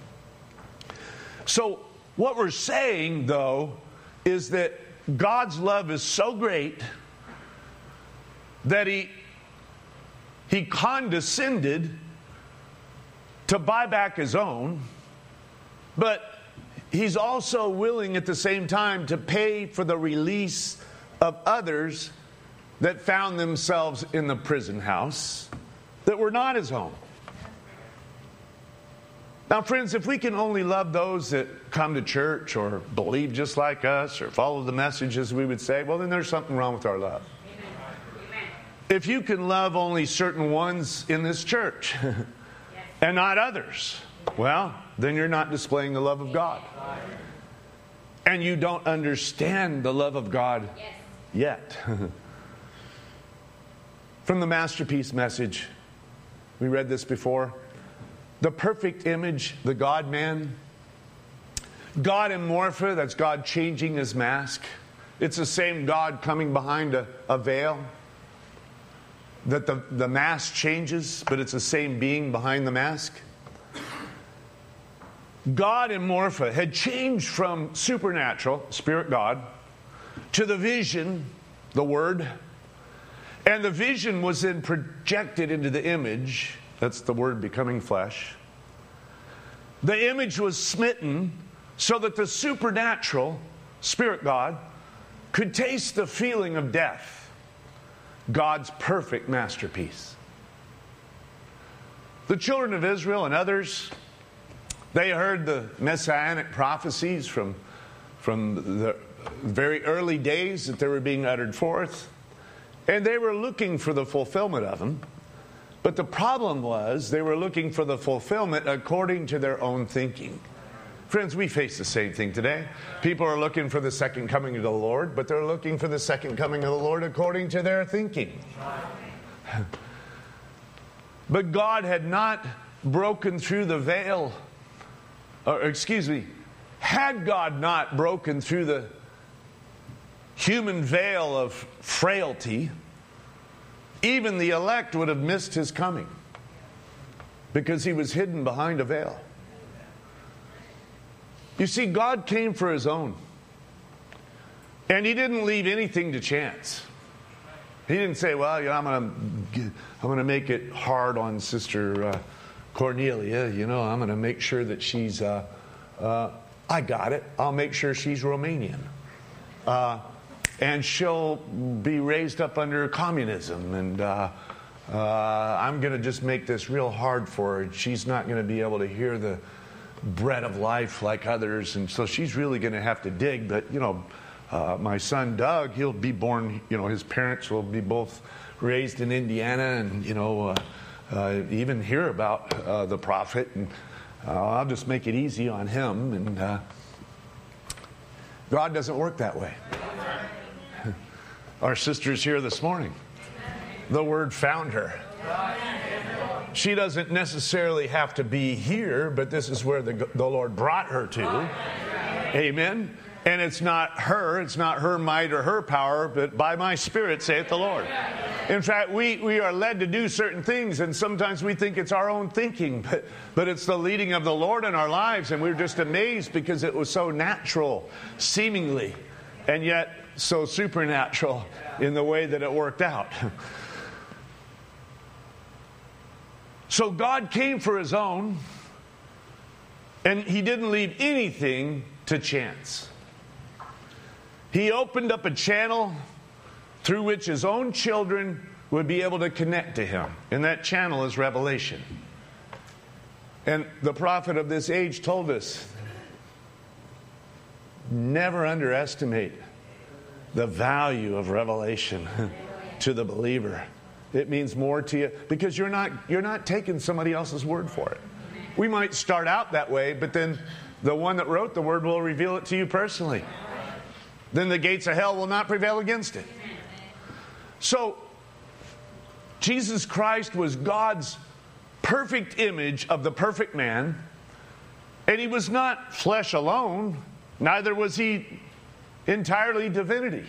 So what we're saying, though, is that God's love is so great that he, he condescended to buy back his own, but he's also willing at the same time to pay for the release of others that found themselves in the prison house that were not his own. Now, friends, if we can only love those that come to church or believe just like us or follow the messages, we would say, well, then there's something wrong with our love. Amen. If you can love only certain ones in this church yes. and not others, well, then you're not displaying the love of God. And you don't understand the love of God yes. yet. From the Masterpiece message, we read this before. The perfect image, the God-man. God amorpha, that's God changing his mask. It's the same God coming behind a, a veil. That the, the mask changes, but it's the same being behind the mask. God amorpha had changed from supernatural, spirit God, to the vision, the Word. And the vision was then projected into the image. That's the word becoming flesh. The image was smitten so that the supernatural, Spirit God, could taste the feeling of death. God's perfect masterpiece. The children of Israel and others, they heard the messianic prophecies from, from the very early days that they were being uttered forth. And they were looking for the fulfillment of them. But the problem was they were looking for the fulfillment according to their own thinking. Friends, we face the same thing today. People are looking for the second coming of the Lord, but they're looking for the second coming of the Lord according to their thinking. But God had not broken through the veil, or excuse me, had God not broken through the human veil of frailty, even the elect would have missed his coming because he was hidden behind a veil. You see, God came for his own, and he didn't leave anything to chance. He didn't say, well, you know, I'm going to I'm going to make it hard on Sister uh, Cornelia. You know, I'm going to make sure that she's, uh, uh, I got it. I'll make sure she's Romanian. Uh, and she'll be raised up under communism. And uh, uh, I'm going to just make this real hard for her. She's not going to be able to hear the bread of life like others. And so she's really going to have to dig. But, you know, uh, my son Doug, he'll be born, you know, his parents will be both raised in Indiana, and, you know, uh, uh, even hear about uh, the prophet. And uh, I'll just make it easy on him. And uh, God doesn't work that way. Our sister's here this morning. The Word found her. She doesn't necessarily have to be here, but this is where the, the Lord brought her to. Amen. And it's not her, it's not her might or her power, but by my Spirit, saith the Lord. In fact, we, we are led to do certain things, and sometimes we think it's our own thinking, but, but it's the leading of the Lord in our lives, and we're just amazed because it was so natural, seemingly, and yet so supernatural in the way that it worked out. So God came for his own, and he didn't leave anything to chance. He opened up a channel through which his own children would be able to connect to him. And that channel is revelation. And the prophet of this age told us, never underestimate the value of revelation to the believer. It means more to you because you're not you're not taking somebody else's word for it. We might start out that way, but then the one that wrote the word will reveal it to you personally. Then the gates of hell will not prevail against it. So, Jesus Christ was God's perfect image of the perfect man, and he was not flesh alone, neither was he entirely divinity.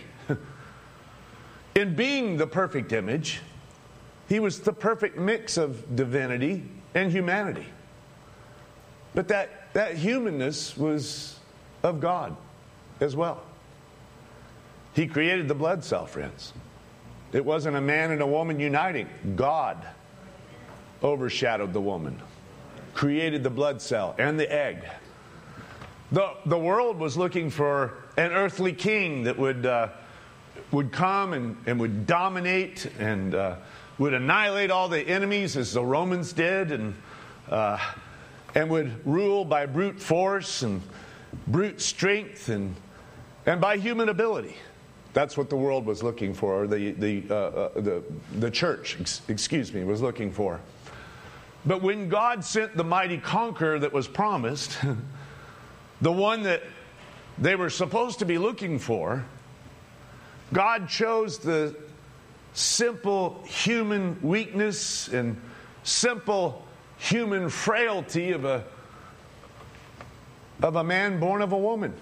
In being the perfect image, he was the perfect mix of divinity and humanity. But that, that humanness was of God as well. He created the blood cell, friends. It wasn't a man and a woman uniting. God overshadowed the woman, created the blood cell and the egg. The, the world was looking for an earthly king that would, uh, would come and, and would dominate and uh, would annihilate all the enemies as the Romans did, and, uh, and would rule by brute force and brute strength and, and by human ability. That's what the world was looking for, or the the uh, uh, the the church, ex- excuse me, was looking for. But when God sent the mighty conqueror that was promised, the one that they were supposed to be looking for, God chose the simple human weakness and simple human frailty of a of a man born of a woman.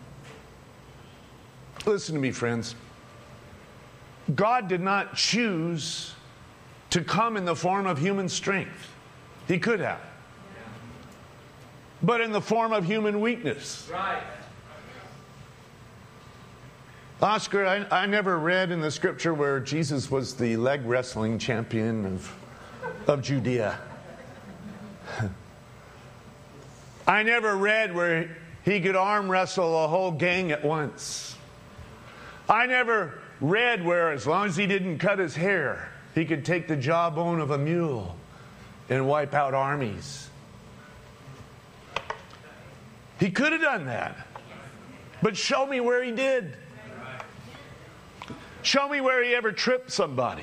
Listen to me, friends. God did not choose to come in the form of human strength. He could have. But in the form of human weakness. Right. Oscar, I, I never read in the scripture where Jesus was the leg wrestling champion of, of Judea. I never read where he could arm wrestle a whole gang at once. I never read where, as long as he didn't cut his hair, he could take the jawbone of a mule and wipe out armies. He could have done that. But show me where he did. Show me where he ever tripped somebody.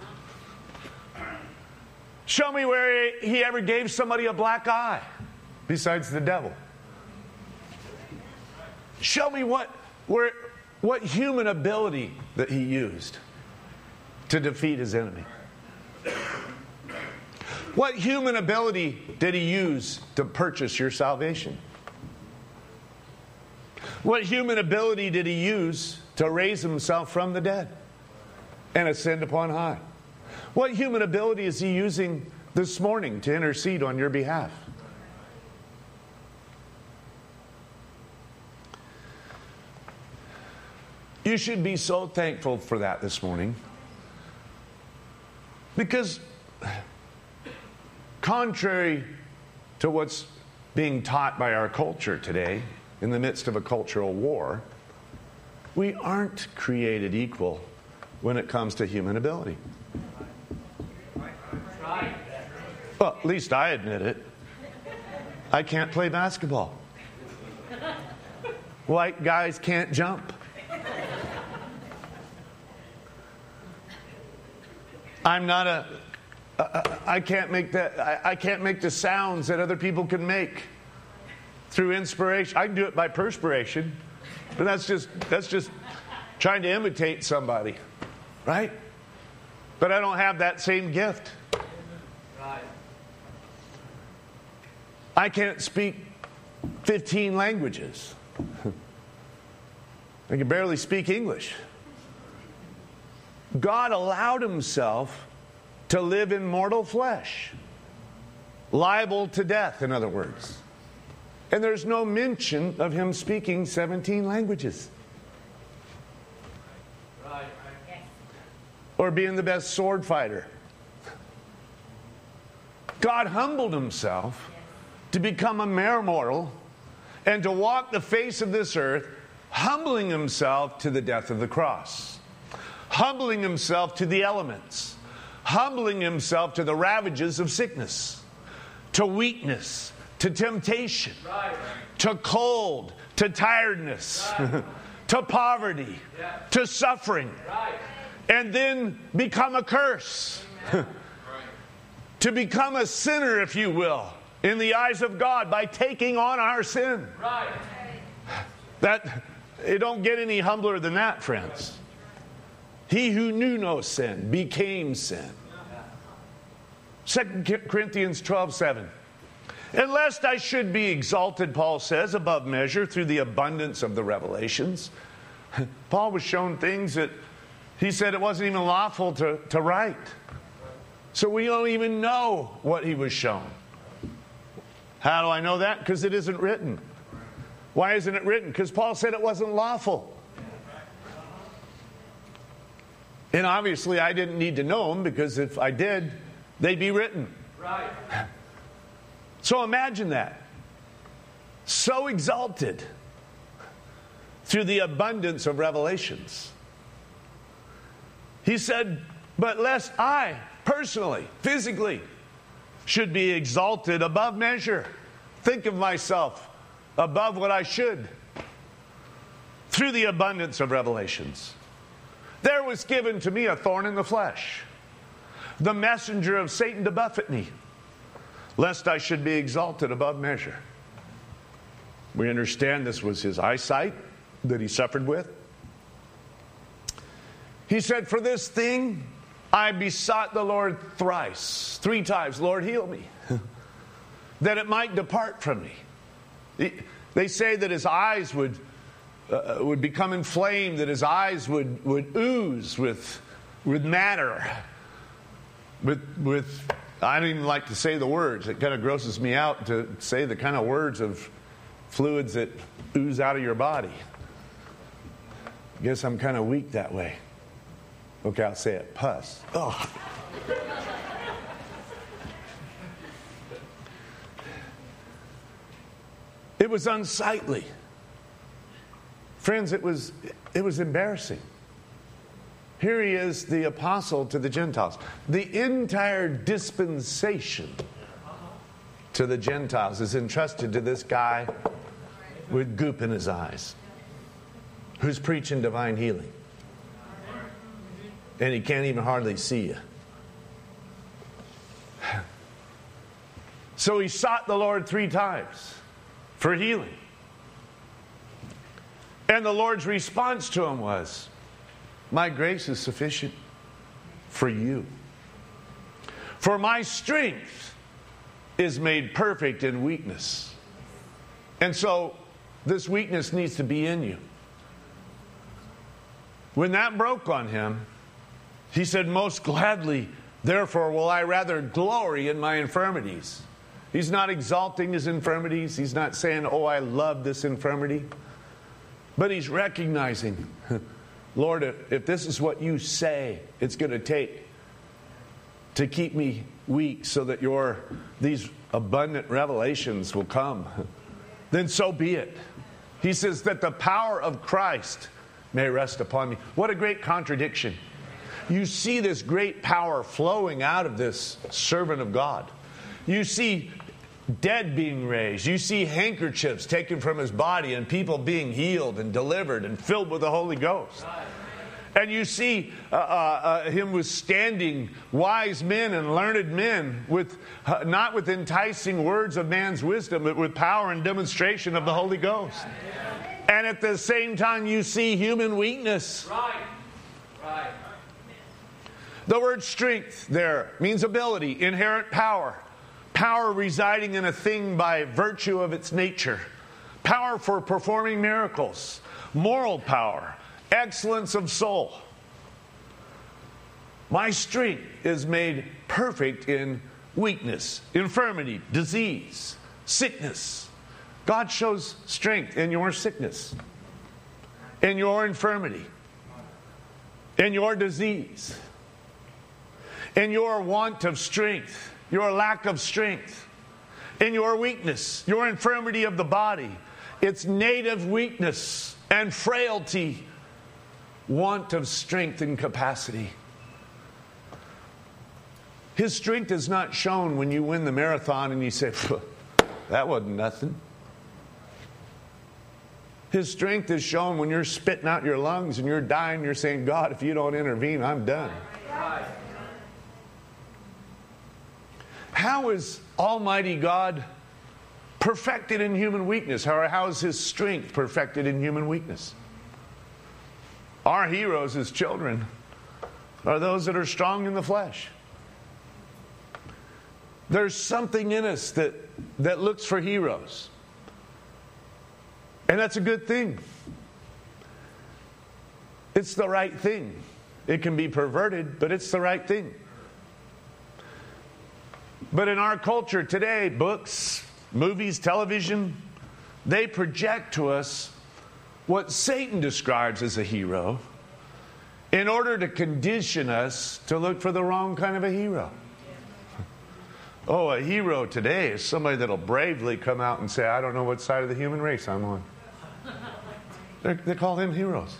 Show me where he, he ever gave somebody a black eye, besides the devil. Show me what, where, what human ability that he used to defeat his enemy. What human ability did he use to purchase your salvation? What human ability did he use to raise himself from the dead and ascend upon high? What human ability is he using this morning to intercede on your behalf? You should be so thankful for that this morning, because contrary to what's being taught by our culture today, in the midst of a cultural war, we aren't created equal when it comes to human ability. Well, at least I admit it. I can't play basketball. White guys can't jump. I'm not a, a I can't make that I, I can't make the sounds that other people can make through inspiration. I can do it by perspiration, but that's just that's just trying to imitate somebody, right? But I don't have that same gift. Right. I can't speak fifteen languages. I can barely speak English. God allowed himself to live in mortal flesh, liable to death, in other words. And there's no mention of him speaking seventeen languages. Right. Or being the best sword fighter. God humbled himself to become a mere mortal and to walk the face of this earth, humbling himself to the death of the cross, humbling himself to the elements, humbling himself to the ravages of sickness, to weakness, to temptation, right, to cold, to tiredness, right, to poverty, yeah, to suffering, right, and then become a curse, to become a sinner, if you will, in the eyes of God by taking on our sin. Right. That, it don't get any humbler than that, friends. He who knew no sin became sin. Second Corinthians twelve seven. And lest I should be exalted, Paul says, above measure through the abundance of the revelations. Paul was shown things that he said it wasn't even lawful to, to write. So we don't even know what he was shown. How do I know that? Because it isn't written. Why isn't it written? Because Paul said it wasn't lawful. And obviously I didn't need to know them, because if I did, they'd be written. Right. So imagine that. So exalted through the abundance of revelations. He said, but lest I, personally, physically, should be exalted above measure. Think of myself above what I should. Through the abundance of revelations. There was given to me a thorn in the flesh, the messenger of Satan to buffet me, lest I should be exalted above measure. We understand this was his eyesight that he suffered with. He said, for this thing I besought the Lord thrice, three times, Lord, heal me, that it might depart from me. They say that his eyes would uh, would become inflamed, that his eyes would, would ooze with with matter, with with I don't even like to say the words. It kind of grosses me out to say the kind of words of fluids that ooze out of your body. I guess I'm kind of weak that way. Okay, I'll say it. Pus. Oh. It was unsightly. Friends, it was, it was embarrassing. Here he is, the apostle to the Gentiles. The entire dispensation to the Gentiles is entrusted to this guy with goop in his eyes, who's preaching divine healing. And he can't even hardly see you. So he sought the Lord three times for healing. And the Lord's response to him was, my grace is sufficient for you. For my strength is made perfect in weakness. And so this weakness needs to be in you. When that broke on him, he said, most gladly, therefore will I rather glory in my infirmities. He's not exalting his infirmities. He's not saying, oh, I love this infirmity. But he's recognizing, Lord, if this is what you say it's going to take to keep me weak so that your these abundant revelations will come, then so be it. He says that the power of Christ may rest upon me. What a great contradiction. You see this great power flowing out of this servant of God. You see dead being raised. You see handkerchiefs taken from his body and people being healed and delivered and filled with the Holy Ghost. And you see uh, uh, uh, him withstanding wise men and learned men, with uh, not with enticing words of man's wisdom, but with power and demonstration of the Holy Ghost. And at the same time, you see human weakness. Right. Right. The word strength there means ability, inherent power. Power residing in a thing by virtue of its nature. Power for performing miracles. Moral power. Excellence of soul. My strength is made perfect in weakness, infirmity, disease, sickness. God shows strength in your sickness, in your infirmity, in your disease, in your want of strength, your lack of strength, in your weakness, your infirmity of the body, its native weakness and frailty, want of strength and capacity. His strength is not shown when you win the marathon and you say, that wasn't nothing. His strength is shown when you're spitting out your lungs and you're dying. You're saying, God, if you don't intervene, I'm done. How is Almighty God perfected in human weakness? Or how is his strength perfected in human weakness? Our heroes as children are those that are strong in the flesh. There's something in us that, that looks for heroes. And that's a good thing. It's the right thing. It can be perverted, but it's the right thing. But in our culture today, books, movies, television, they project to us what Satan describes as a hero in order to condition us to look for the wrong kind of a hero. Oh, a hero today is somebody that'll bravely come out and say, I don't know what side of the human race I'm on. They're, they call them heroes.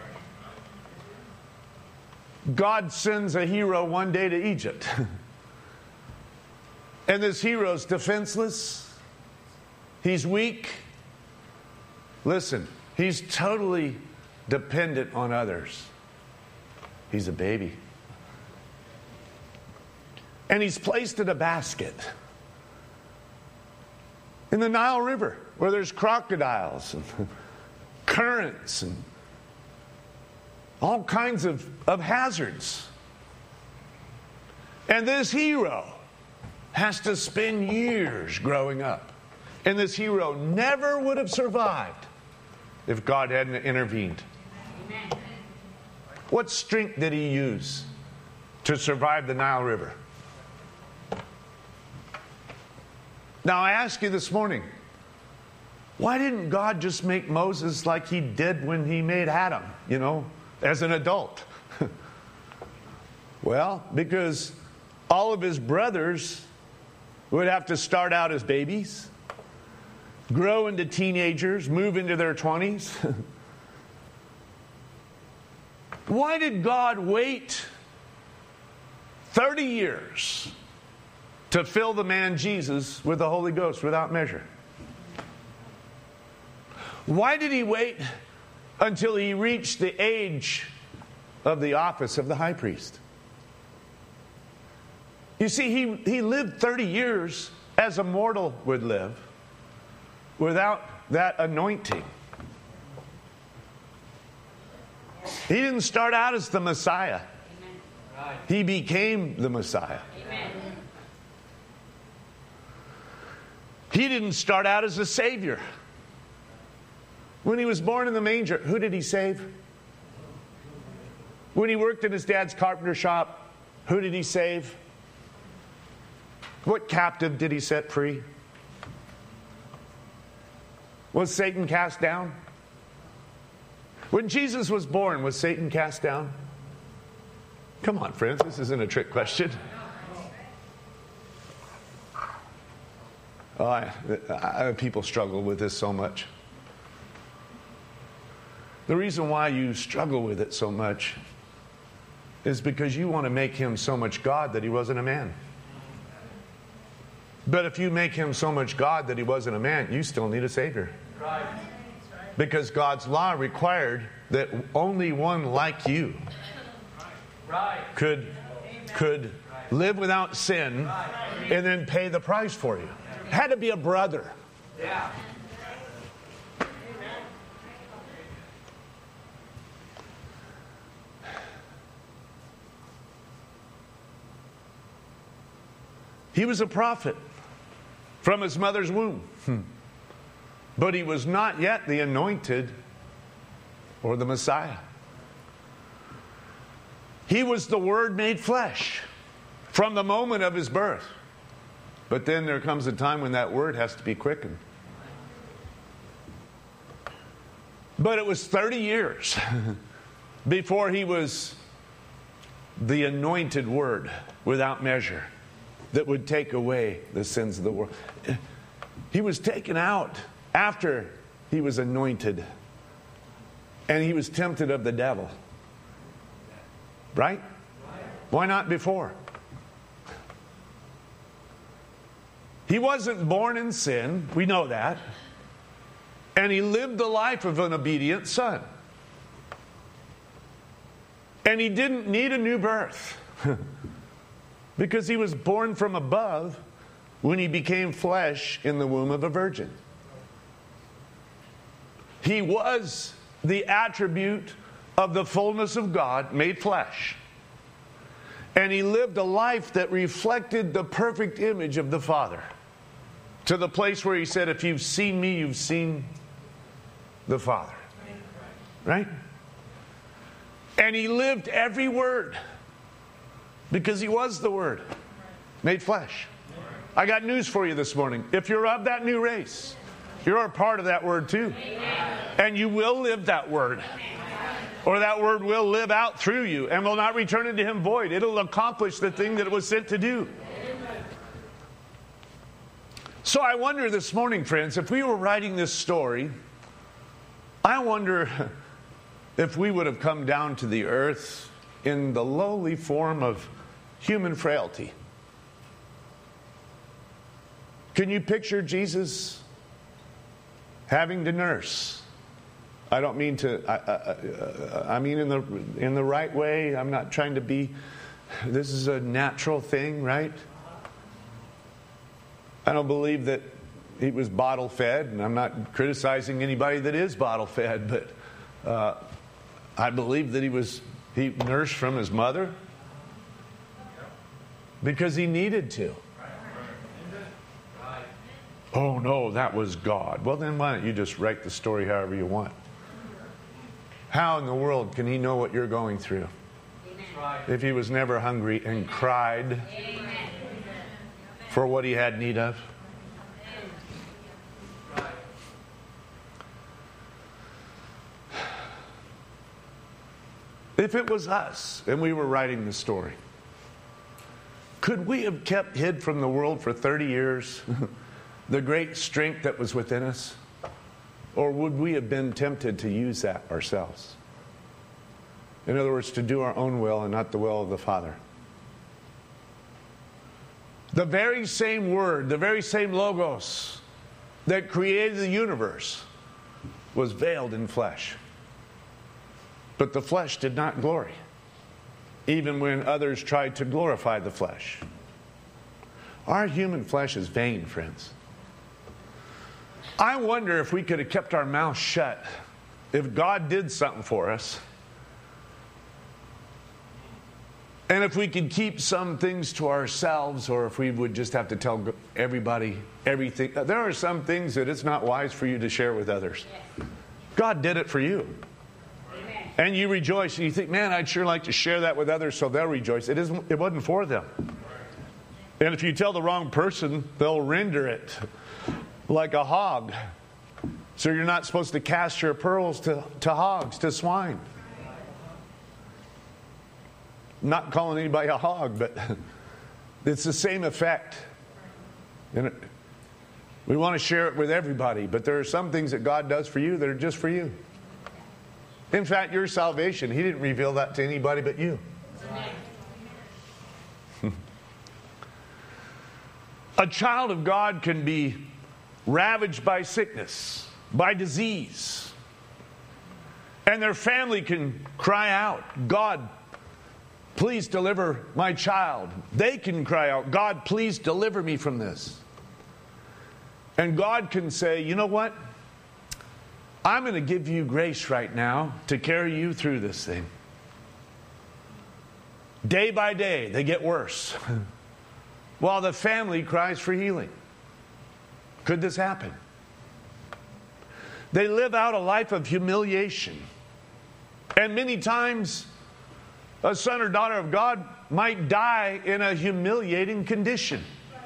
God sends a hero one day to Egypt. And this hero's defenseless. He's weak. Listen, he's totally dependent on others. He's a baby. And he's placed in a basket in the Nile River, where there's crocodiles and currents and all kinds of, of hazards. And this hero has to spend years growing up. And this hero never would have survived if God hadn't intervened. Amen. What strength did he use to survive the Nile River? Now I ask you this morning, Why didn't God just make Moses like he did when he made Adam, you know, as an adult? Well, because all of his brothers would have to start out as babies, grow into teenagers, move into their twenties. Why did God wait thirty years to fill the man Jesus with the Holy Ghost without measure? Why did he wait until he reached the age of the office of the high priest? You see, he, he lived thirty years as a mortal would live without that anointing. He didn't start out as the Messiah. Amen. He became the Messiah. Amen. He didn't start out as a Savior. When he was born in the manger, who did he save? When he worked in his dad's carpenter shop, who did he save? What captive did he set free? Was Satan cast down? When Jesus was born, was Satan cast down? Come on, friends, this isn't a trick question. Oh, I, I, people struggle with this so much. The reason why you struggle with it so much is because you want to make him so much God that he wasn't a man. But if you make him so much God that he wasn't a man, you still need a Savior. Right. Because God's law required that only one like you right. could, could live without sin right. and then pay the price for you. It had to be a brother. Yeah. He was a prophet from his mother's womb. Hmm. But he was not yet the anointed or the Messiah. He was the Word made flesh from the moment of his birth. But then there comes a time when that Word has to be quickened. But it was thirty years before he was the anointed Word without measure that would take away the sins of the world. He was taken out after he was anointed, and he was tempted of the devil. Right? Why not before? He wasn't born in sin, we know that. And he lived the life of an obedient son. And he didn't need a new birth. Because he was born from above when he became flesh in the womb of a virgin. He was the attribute of the fullness of God made flesh. And he lived a life that reflected the perfect image of the Father. To the place where he said, if you've seen me, you've seen the Father. Right? And he lived every word. Because he was the Word made flesh. I got news for you this morning. If you're of that new race, you're a part of that Word too. And you will live that Word. Or that Word will live out through you and will not return into him void. It'll accomplish the thing that it was sent to do. So I wonder this morning, friends, if we were writing this story, I wonder if we would have come down to the earth in the lowly form of human frailty. Can you picture Jesus having to nurse? I don't mean to, I, I, I mean in the in the right way. I'm not trying to be, this is a natural thing, right? I don't believe that he was bottle fed, and I'm not criticizing anybody that is bottle fed, but uh, I believe that he was he nursed from his mother because he needed to. Oh no, that was God. Well, then why don't you just write the story however you want? How in the world can he know what you're going through? Amen. If he was never hungry and cried Amen. For what he had need of? If it was us and we were writing the story, could we have kept hid from the world for thirty years the great strength that was within us? Or would we have been tempted to use that ourselves? In other words, to do our own will and not the will of the Father. The very same word, the very same logos that created the universe was veiled in flesh. But the flesh did not glory, even when others tried to glorify the flesh. Our human flesh is vain, friends. I wonder if we could have kept our mouth shut if God did something for us, and if we could keep some things to ourselves, or if we would just have to tell everybody everything. There are some things that it's not wise for you to share with others. Yes. God did it for you. Amen. And you rejoice, and you think, man, I'd sure like to share that with others so they'll rejoice. It isn't, it wasn't for them. And if you tell the wrong person, they'll render it like a hog. So you're not supposed to cast your pearls to, to hogs, to swine. Not calling anybody a hog, but it's the same effect. And it, we want to share it with everybody, but there are some things that God does for you that are just for you. In fact, your salvation, He didn't reveal that to anybody but you. A child of God can be ravaged by sickness, by disease, and their family can cry out, God, please deliver my child. They can cry out, God, please deliver me from this. And God can say, you know what? I'm going to give you grace right now to carry you through this thing. Day by day, they get worse, while the family cries for healing. Could this happen? They live out a life of humiliation. And many times, a son or daughter of God might die in a humiliating condition.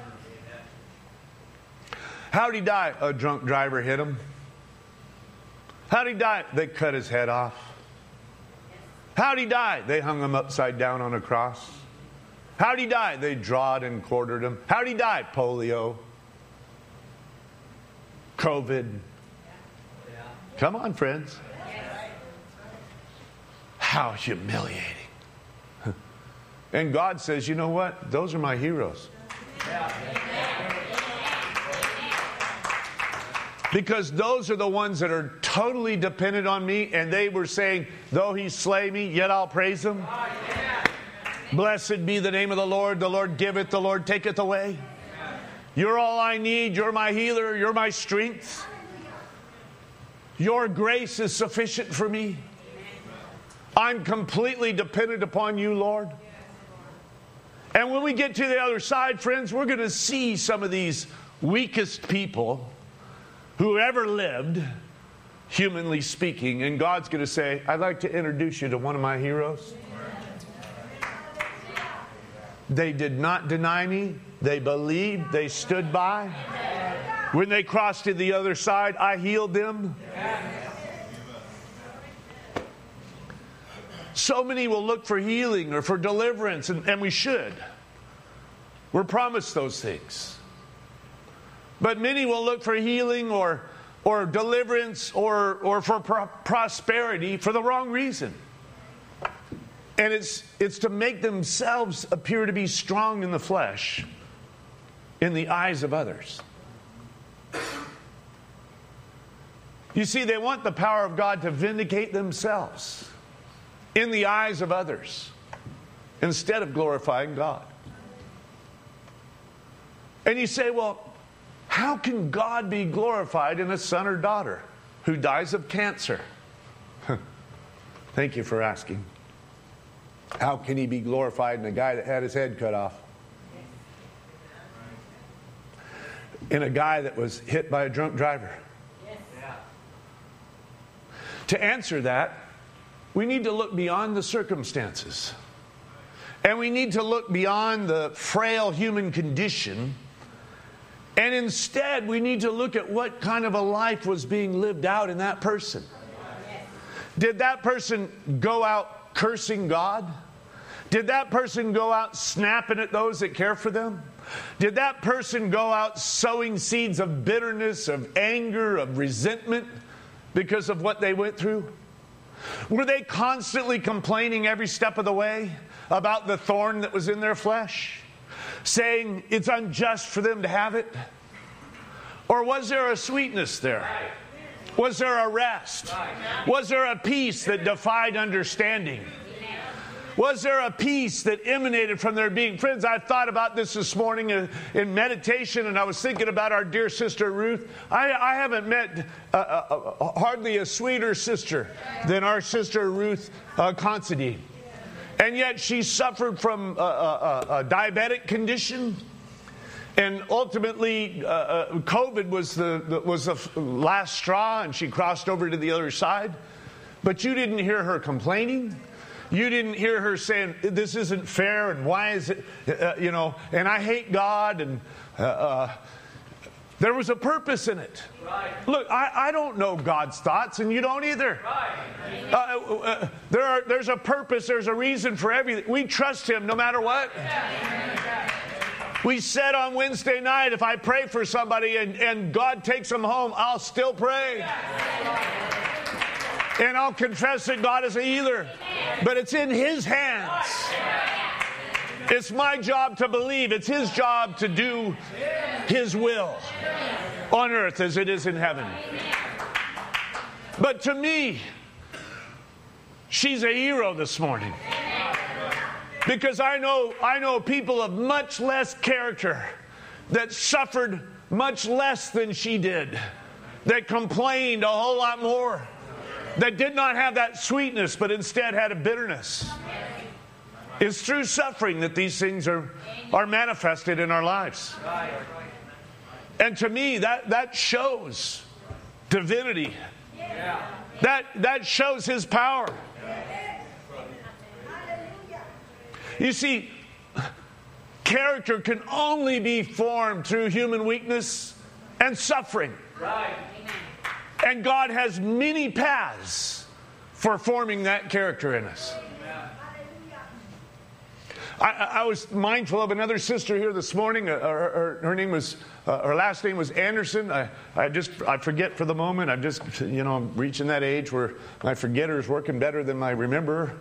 How did he die? A drunk driver hit him. How did he die? They cut his head off. How did he die? They hung him upside down on a cross. How did he die? They drawed and quartered him. How did he die? Polio. COVID. Come on, friends. How humiliating. And God says, you know what? Those are my heroes. Because those are the ones that are totally dependent on me, and they were saying, though He slay me, yet I'll praise Him. Blessed be the name of the Lord. The Lord giveth, the Lord taketh away. You're all I need. You're my healer. You're my strength. Your grace is sufficient for me. I'm completely dependent upon you, Lord. And when we get to the other side, friends, we're going to see some of these weakest people who ever lived, humanly speaking, and God's going to say, I'd like to introduce you to one of my heroes. They did not deny me. They believed. They stood by. When they crossed to the other side, I healed them. So many will look for healing or for deliverance, and, and we should. We're promised those things. But many will look for healing or, or deliverance or, or for pro- prosperity for the wrong reason. And it's, it's to make themselves appear to be strong in the flesh in the eyes of others. You see, they want the power of God to vindicate themselves in the eyes of others instead of glorifying God. And you say, well, how can God be glorified in a son or daughter who dies of cancer? Thank you for asking. How can He be glorified in a guy that had his head cut off? In a guy that was hit by a drunk driver? Yes. Yeah. To answer that, we need to look beyond the circumstances. And we need to look beyond the frail human condition. And instead, we need to look at what kind of a life was being lived out in that person. Did that person go out cursing God? Did that person go out snapping at those that care for them? Did that person go out sowing seeds of bitterness, of anger, of resentment because of what they went through? Were they constantly complaining every step of the way about the thorn that was in their flesh, saying it's unjust for them to have it? Or was there a sweetness there? Was there a rest? Was there a peace that defied understanding? Was there a peace that emanated from their being? Friends, I thought about this this morning in meditation, and I was thinking about our dear sister Ruth. I, I haven't met uh, uh, hardly a sweeter sister than our sister Ruth uh, Considine. And yet she suffered from a, a, a diabetic condition. And ultimately, uh, uh, COVID was the, the was the last straw, and she crossed over to the other side. But you didn't hear her complaining. You didn't hear her saying, this isn't fair, and why is it, uh, you know, and I hate God, and uh, uh, there was a purpose in it. Right. Look, I, I don't know God's thoughts, and you don't either. Right. Uh, uh, there are, there's a purpose, there's a reason for everything. We trust Him no matter what. Yeah. We said on Wednesday night, if I pray for somebody and, and God takes them home, I'll still pray. Yeah. And I'll confess that God is a healer. But it's in His hands. It's my job to believe. It's His job to do His will on earth as it is in heaven. But to me, she's a hero this morning. Because I know, I know people of much less character that suffered much less than she did, that complained a whole lot more, that did not have that sweetness, but instead had a bitterness. It's through suffering that these things are, are manifested in our lives. And to me, that, that shows divinity. That, that shows His power. You see, character can only be formed through human weakness and suffering. Right. And God has many paths for forming that character in us. I, I was mindful of another sister here this morning. Uh, her, her name was, uh, her last name was Anderson. I, I just, I forget for the moment. I'm just, you know, I'm reaching that age where my forgetter is working better than my rememberer.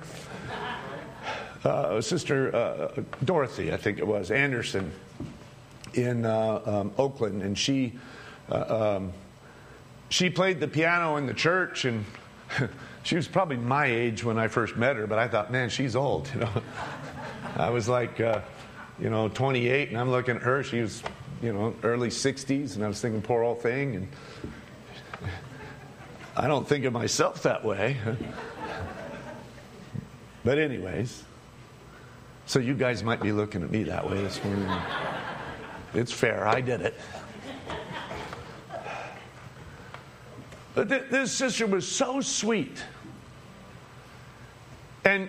Uh, Sister uh, Dorothy, I think it was, Anderson in uh, um, Oakland, and she uh, um, she played the piano in the church, and she was probably my age when I first met her, but I thought, man, she's old, you know. I was like, uh, you know, twenty-eight, and I'm looking at her, she was, you know, early sixties, and I was thinking, poor old thing, and I don't think of myself that way. But anyways, so you guys might be looking at me that way this morning. It's fair, I did it. But th- this sister was so sweet. And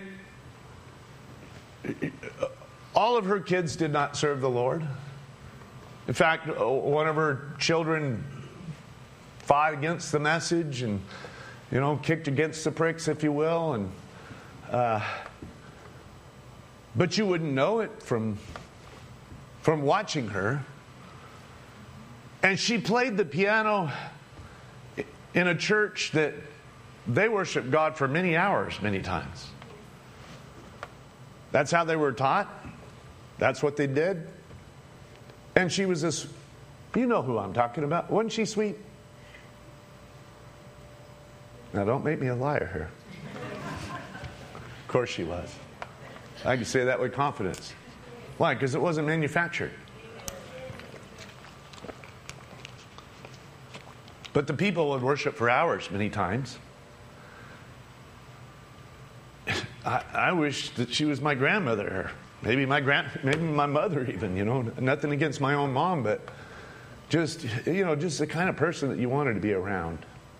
all of her kids did not serve the Lord. In fact, one of her children fought against the message and, you know, kicked against the pricks, if you will. And uh, but you wouldn't know it from from watching her. And she played the piano in a church that they worship God for many hours, many times. That's how they were taught. That's what they did. And she was this, you know who I'm talking about. Wasn't she sweet? Now don't make me a liar here. Of course she was. I can say that with confidence. Why? Because it wasn't manufactured. But the people would worship for hours many times. I, I wish that she was my grandmother, or maybe my grand, maybe my mother even, you know. Nothing against my own mom, but just, you know, just the kind of person that you wanted to be around.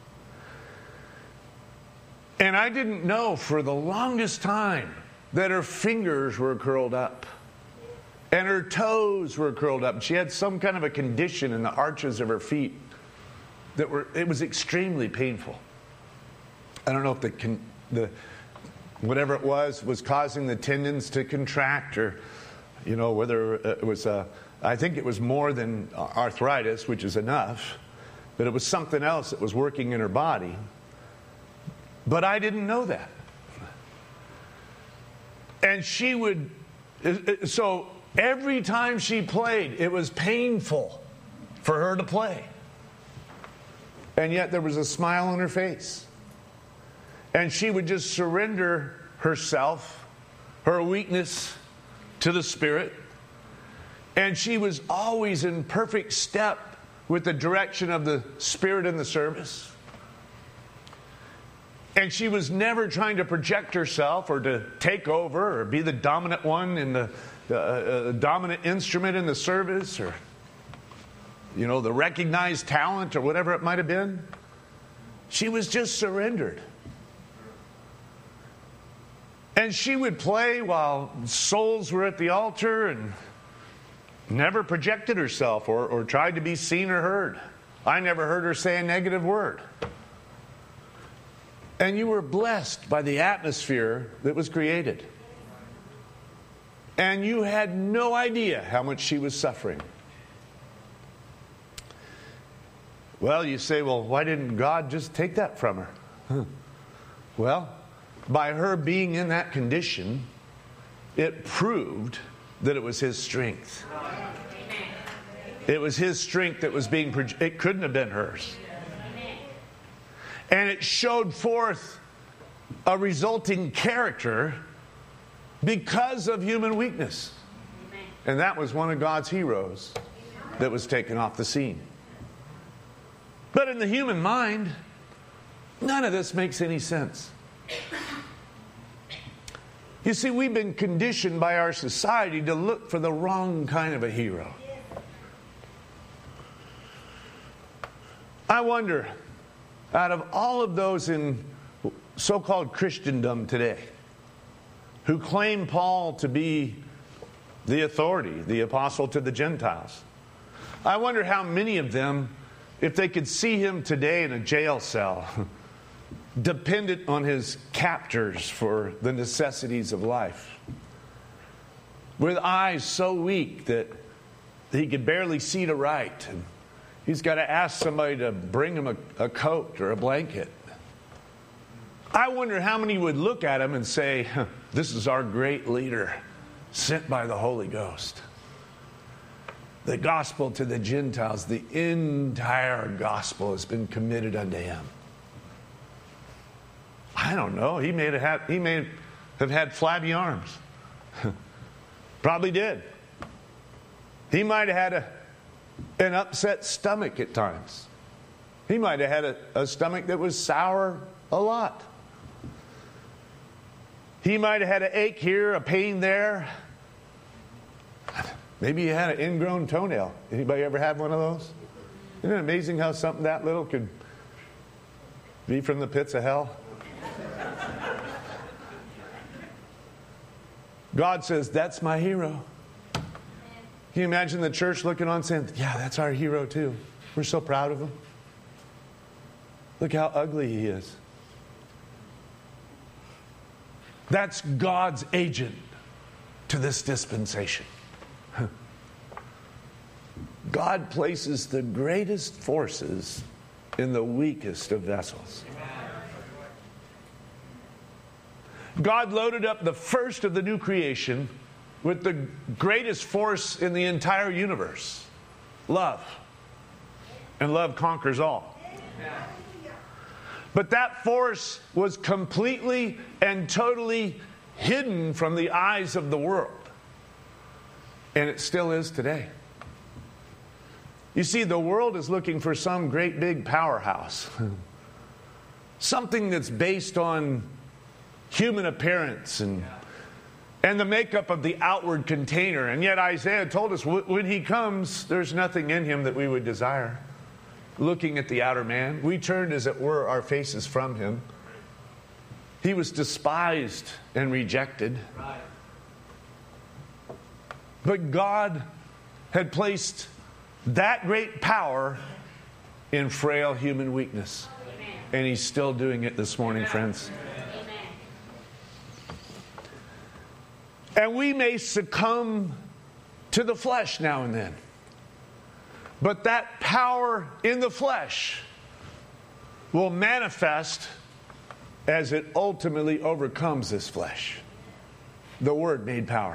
And I didn't know for the longest time that her fingers were curled up and her toes were curled up. She had some kind of a condition in the arches of her feet that were, it was extremely painful. I don't know if the the whatever it was, was causing the tendons to contract, or, you know, whether it was, a, I think it was more than arthritis, which is enough, but it was something else that was working in her body. But I didn't know that. And she would, so every time she played, it was painful for her to play. And yet there was a smile on her face. And she would just surrender herself, her weakness, to the Spirit. And she was always in perfect step with the direction of the Spirit in the service. And she was never trying to project herself or to take over or be the dominant one in the uh, uh, dominant instrument in the service, or, you know, the recognized talent or whatever it might have been. She was just surrendered. And she would play while souls were at the altar and never projected herself or, or tried to be seen or heard. I never heard her say a negative word. And you were blessed by the atmosphere that was created. And you had no idea how much she was suffering. Well, you say, well, why didn't God just take that from her? Huh. Well, by her being in that condition, it proved that it was His strength. It was His strength that was being projected. It couldn't have been hers. And it showed forth a resulting character because of human weakness. And that was one of God's heroes that was taken off the scene. But in the human mind, none of this makes any sense. You see, we've been conditioned by our society to look for the wrong kind of a hero. I wonder, out of all of those in so-called Christendom today who claim Paul to be the authority, the apostle to the Gentiles, I wonder how many of them, if they could see him today in a jail cell, dependent on his captors for the necessities of life, with eyes so weak that he could barely see to write, and he's got to ask somebody to bring him a, a coat or a blanket. I wonder how many would look at him and say, this is our great leader, sent by the Holy Ghost. The gospel to the Gentiles, the entire gospel has been committed unto him. I don't know. He may have had, he may have had flabby arms. Probably did. He might have had a an upset stomach at times. He might have had a, a stomach that was sour a lot. He might have had an ache here, a pain there. Maybe he had an ingrown toenail. Anybody ever had one of those? Isn't it amazing how something that little could be from the pits of hell? God says, that's my hero. Can you imagine the church looking on saying, yeah, that's our hero too. We're so proud of him. Look how ugly he is. That's God's agent to this dispensation. God places the greatest forces in the weakest of vessels. God loaded up the first of the new creation with the greatest force in the entire universe, love. And love conquers all. But that force was completely and totally hidden from the eyes of the world. And it still is today. You see, the world is looking for some great big powerhouse. Something that's based on human appearance and and the makeup of the outward container. And yet Isaiah told us when he comes, there's nothing in him that we would desire. Looking at the outer man, we turned, as it were, our faces from him. He was despised and rejected. Right. But God had placed that great power in frail human weakness. Amen. And he's still doing it this morning, friends. And we may succumb to the flesh now and then. But that power in the flesh will manifest as it ultimately overcomes this flesh. The Word made power.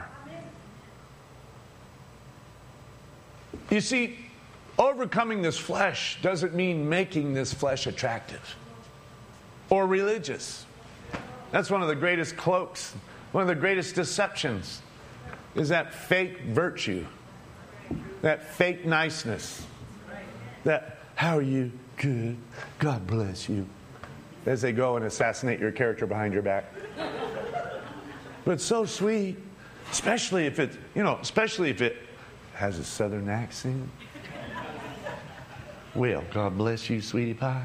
You see, overcoming this flesh doesn't mean making this flesh attractive or religious. That's one of the greatest cloaks, one of the greatest deceptions, is that fake virtue, that fake niceness, that, how are you? Good. God bless you. As they go and assassinate your character behind your back. But it's so sweet, especially if it, you know, especially if it has a southern accent. Well, God bless you, sweetie pie.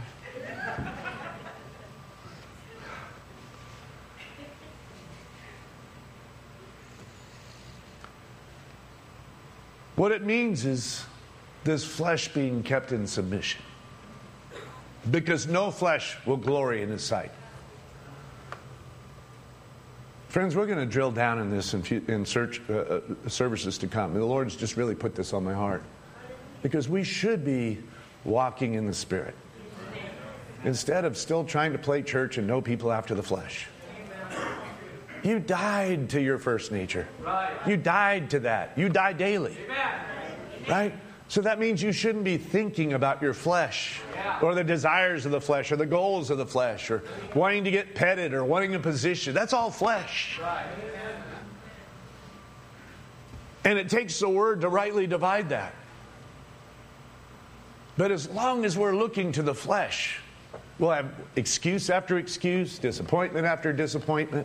What it means is this flesh being kept in submission. Because no flesh will glory in His sight. Friends, we're going to drill down in this in, few, in search, uh, uh, services to come. The Lord's just really put this on my heart. Because we should be walking in the Spirit. Instead of still trying to play church and know people after the flesh. You died to your first nature. You died to that. You die daily. Right? So that means you shouldn't be thinking about your flesh or the desires of the flesh or the goals of the flesh or wanting to get petted or wanting a position. That's all flesh. And it takes the Word to rightly divide that. But as long as we're looking to the flesh, we'll have excuse after excuse, disappointment after disappointment.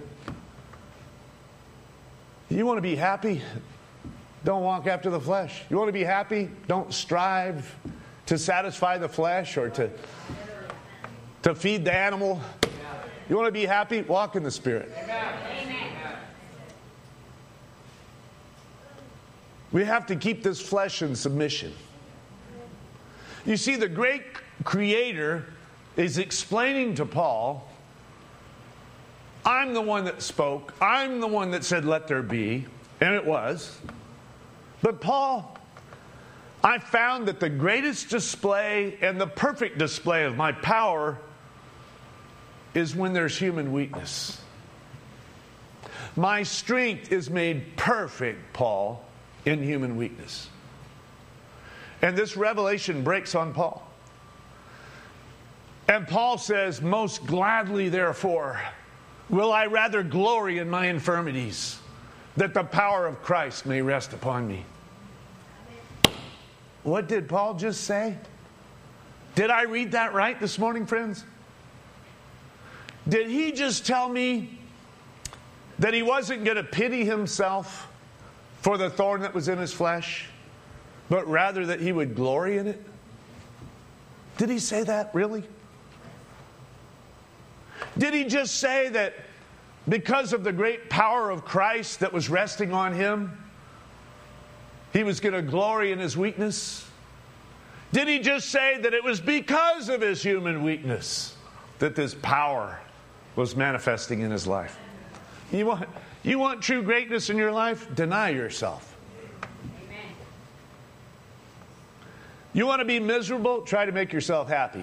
You want to be happy? Don't walk after the flesh. You want to be happy? Don't strive to satisfy the flesh or to, to feed the animal. You want to be happy? Walk in the Spirit. Amen. We have to keep this flesh in submission. You see, the great Creator is explaining to Paul, I'm the one that spoke. I'm the one that said, let there be. And it was. But Paul, I found that the greatest display and the perfect display of my power is when there's human weakness. My strength is made perfect, Paul, in human weakness. And this revelation breaks on Paul. And Paul says, most gladly, therefore, will I rather glory in my infirmities, that the power of Christ may rest upon me. What did Paul just say? Did I read that right this morning, friends? Did he just tell me that he wasn't going to pity himself for the thorn that was in his flesh, but rather that he would glory in it? Did he say that, really? Did he just say that because of the great power of Christ that was resting on him, he was going to glory in his weakness? Did he just say that it was because of his human weakness that this power was manifesting in his life? You want, you want true greatness in your life? Deny yourself. Amen. You want to be miserable? Try to make yourself happy.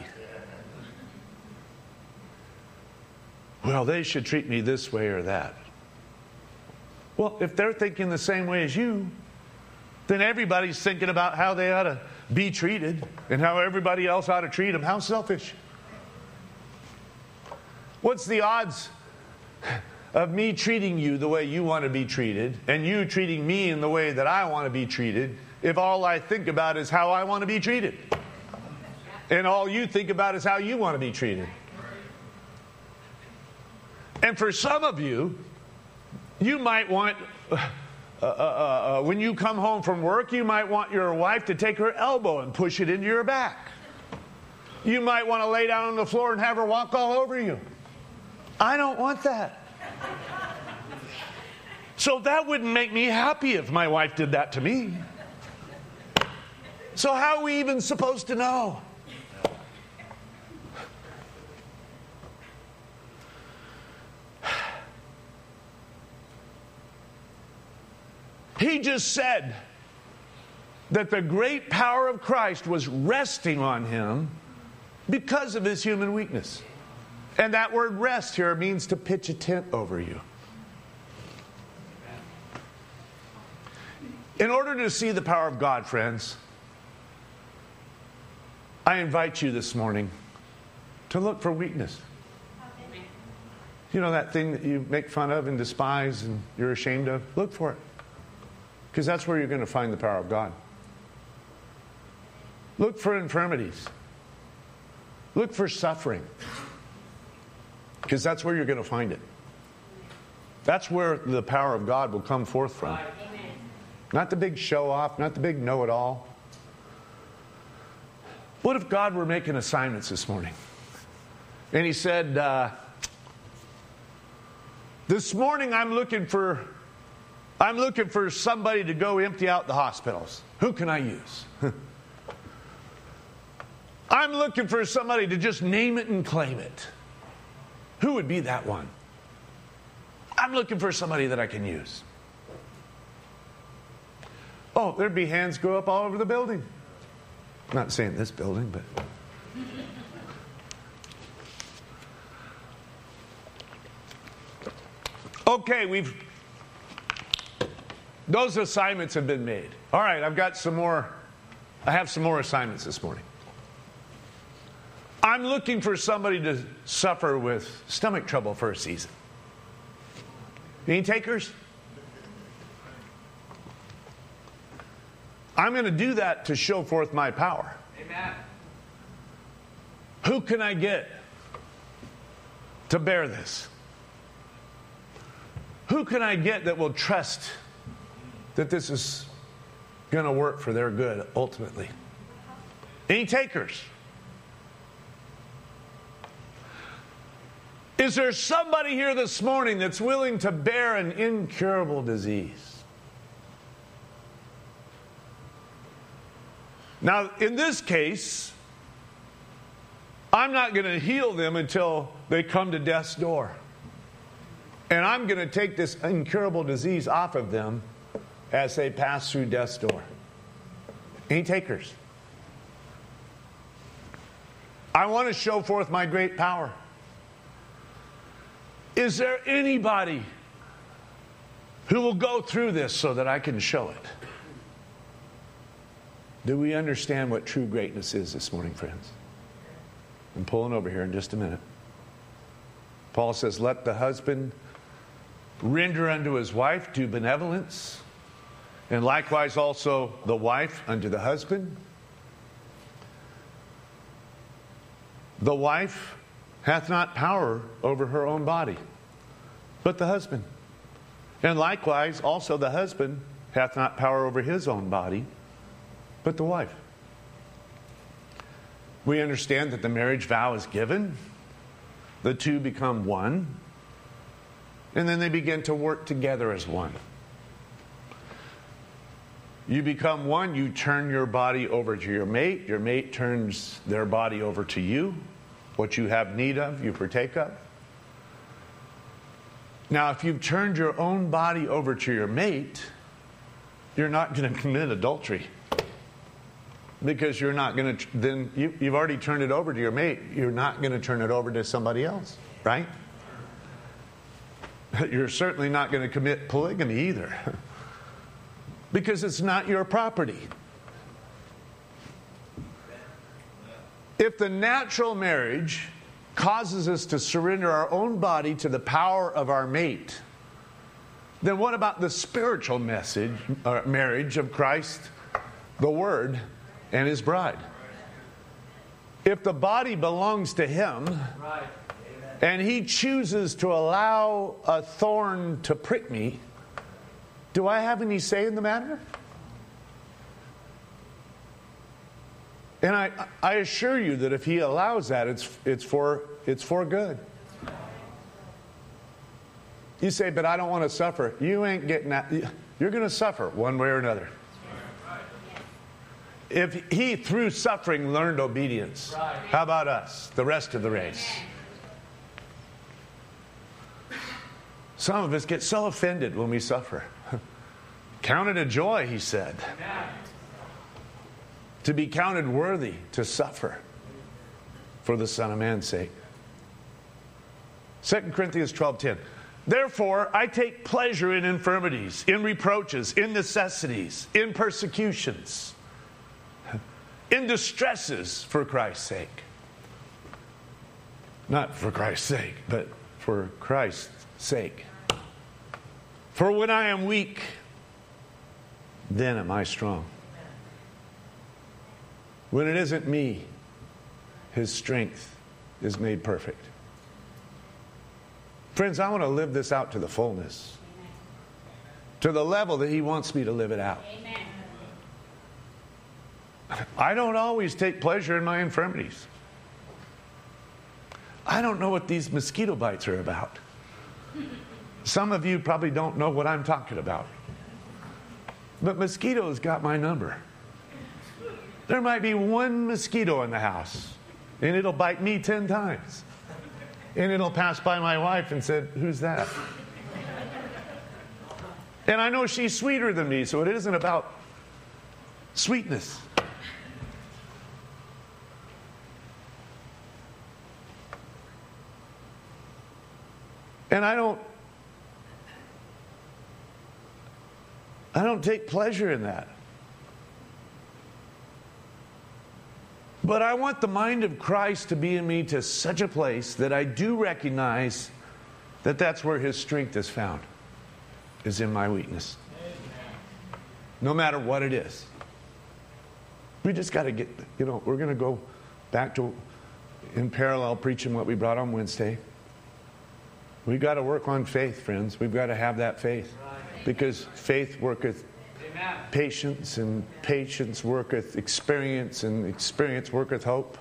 Well, they should treat me this way or that. Well, if they're thinking the same way as you, then everybody's thinking about how they ought to be treated and how everybody else ought to treat them. How selfish. What's the odds of me treating you the way you want to be treated and you treating me in the way that I want to be treated if all I think about is how I want to be treated? And all you think about is how you want to be treated. And for some of you, you might want, uh, uh, uh, when you come home from work, you might want your wife to take her elbow and push it into your back. You might want to lay down on the floor and have her walk all over you. I don't want that. So that wouldn't make me happy if my wife did that to me. So how are we even supposed to know? He just said that the great power of Christ was resting on him because of his human weakness. And that word rest here means to pitch a tent over you. In order to see the power of God, friends, I invite you this morning to look for weakness. You know that thing that you make fun of and despise and you're ashamed of? Look for it. Because that's where you're going to find the power of God. Look for infirmities. Look for suffering. Because that's where you're going to find it. That's where the power of God will come forth from. Not the big show-off, not the big know-it-all. What if God were making assignments this morning? And he said, uh, this morning I'm looking for I'm looking for somebody to go empty out the hospitals. Who can I use? I'm looking for somebody to just name it and claim it. Who would be that one? I'm looking for somebody that I can use. Oh, there'd be hands go up all over the building. I'm not saying this building, but... Okay, we've... Those assignments have been made. All right, I've got some more... I have some more assignments this morning. I'm looking for somebody to suffer with stomach trouble for a season. Any takers? I'm going to do that to show forth my power. Amen. Who can I get to bear this? Who can I get that will trust that this is going to work for their good ultimately? Any takers? Is there somebody here this morning that's willing to bear an incurable disease? Now, in this case, I'm not going to heal them until they come to death's door. And I'm going to take this incurable disease off of them as they pass through death's door. Any takers? I want to show forth my great power. Is there anybody who will go through this so that I can show it? Do we understand what true greatness is this morning, friends? I'm pulling over here in just a minute. Paul says, let the husband render unto his wife due benevolence, and likewise also the wife unto the husband. The wife hath not power over her own body, but the husband. And likewise also the husband hath not power over his own body, but the wife. We understand that the marriage vow is given. The two become one. And then they begin to work together as one. You become one, you turn your body over to your mate. Your mate turns their body over to you. What you have need of, you partake of. Now, if you've turned your own body over to your mate, you're not going to commit adultery. Because you're not going to, then you, you've already turned it over to your mate. You're not going to turn it over to somebody else, right? You're certainly not going to commit polygamy either. Because it's not your property. If the natural marriage causes us to surrender our own body to the power of our mate, then what about the spiritual message, uh, marriage of Christ, the Word, and His bride? If the body belongs to Him, Right. and He chooses to allow a thorn to prick me, do I have any say in the matter? And I, I assure you that if He allows that, it's it's for it's for good. You say, but I don't want to suffer. You ain't getting that. You're going to suffer one way or another. If He, through suffering, learned obedience, how about us, the rest of the race? Some of us get so offended when we suffer. Count it a joy, he said, Amen. to be counted worthy to suffer for the Son of Man's sake. Second Corinthians twelve ten. Therefore, I take pleasure in infirmities, in reproaches, in necessities, in persecutions, in distresses for Christ's sake. Not for Christ's sake, but for Christ's sake. For when I am weak, then am I strong. When it isn't me, his strength is made perfect. Friends, I want to live this out to the fullness. To the level that he wants me to live it out. Amen. I don't always take pleasure in my infirmities. I don't know what these mosquito bites are about. Some of you probably don't know what I'm talking about. But mosquitoes got my number. There might be one mosquito in the house, and it'll bite me ten times. And it'll pass by my wife and said, "Who's that?" And I know she's sweeter than me, so it isn't about sweetness. And I don't I don't take pleasure in that. But I want the mind of Christ to be in me to such a place that I do recognize that that's where his strength is found, is in my weakness. No matter what it is. We just got to get, you know, we're going to go back to, in parallel, preaching what we brought on Wednesday. We've got to work on faith, friends. We've got to have that faith. Because faith worketh patience, and patience worketh experience, and experience worketh hope.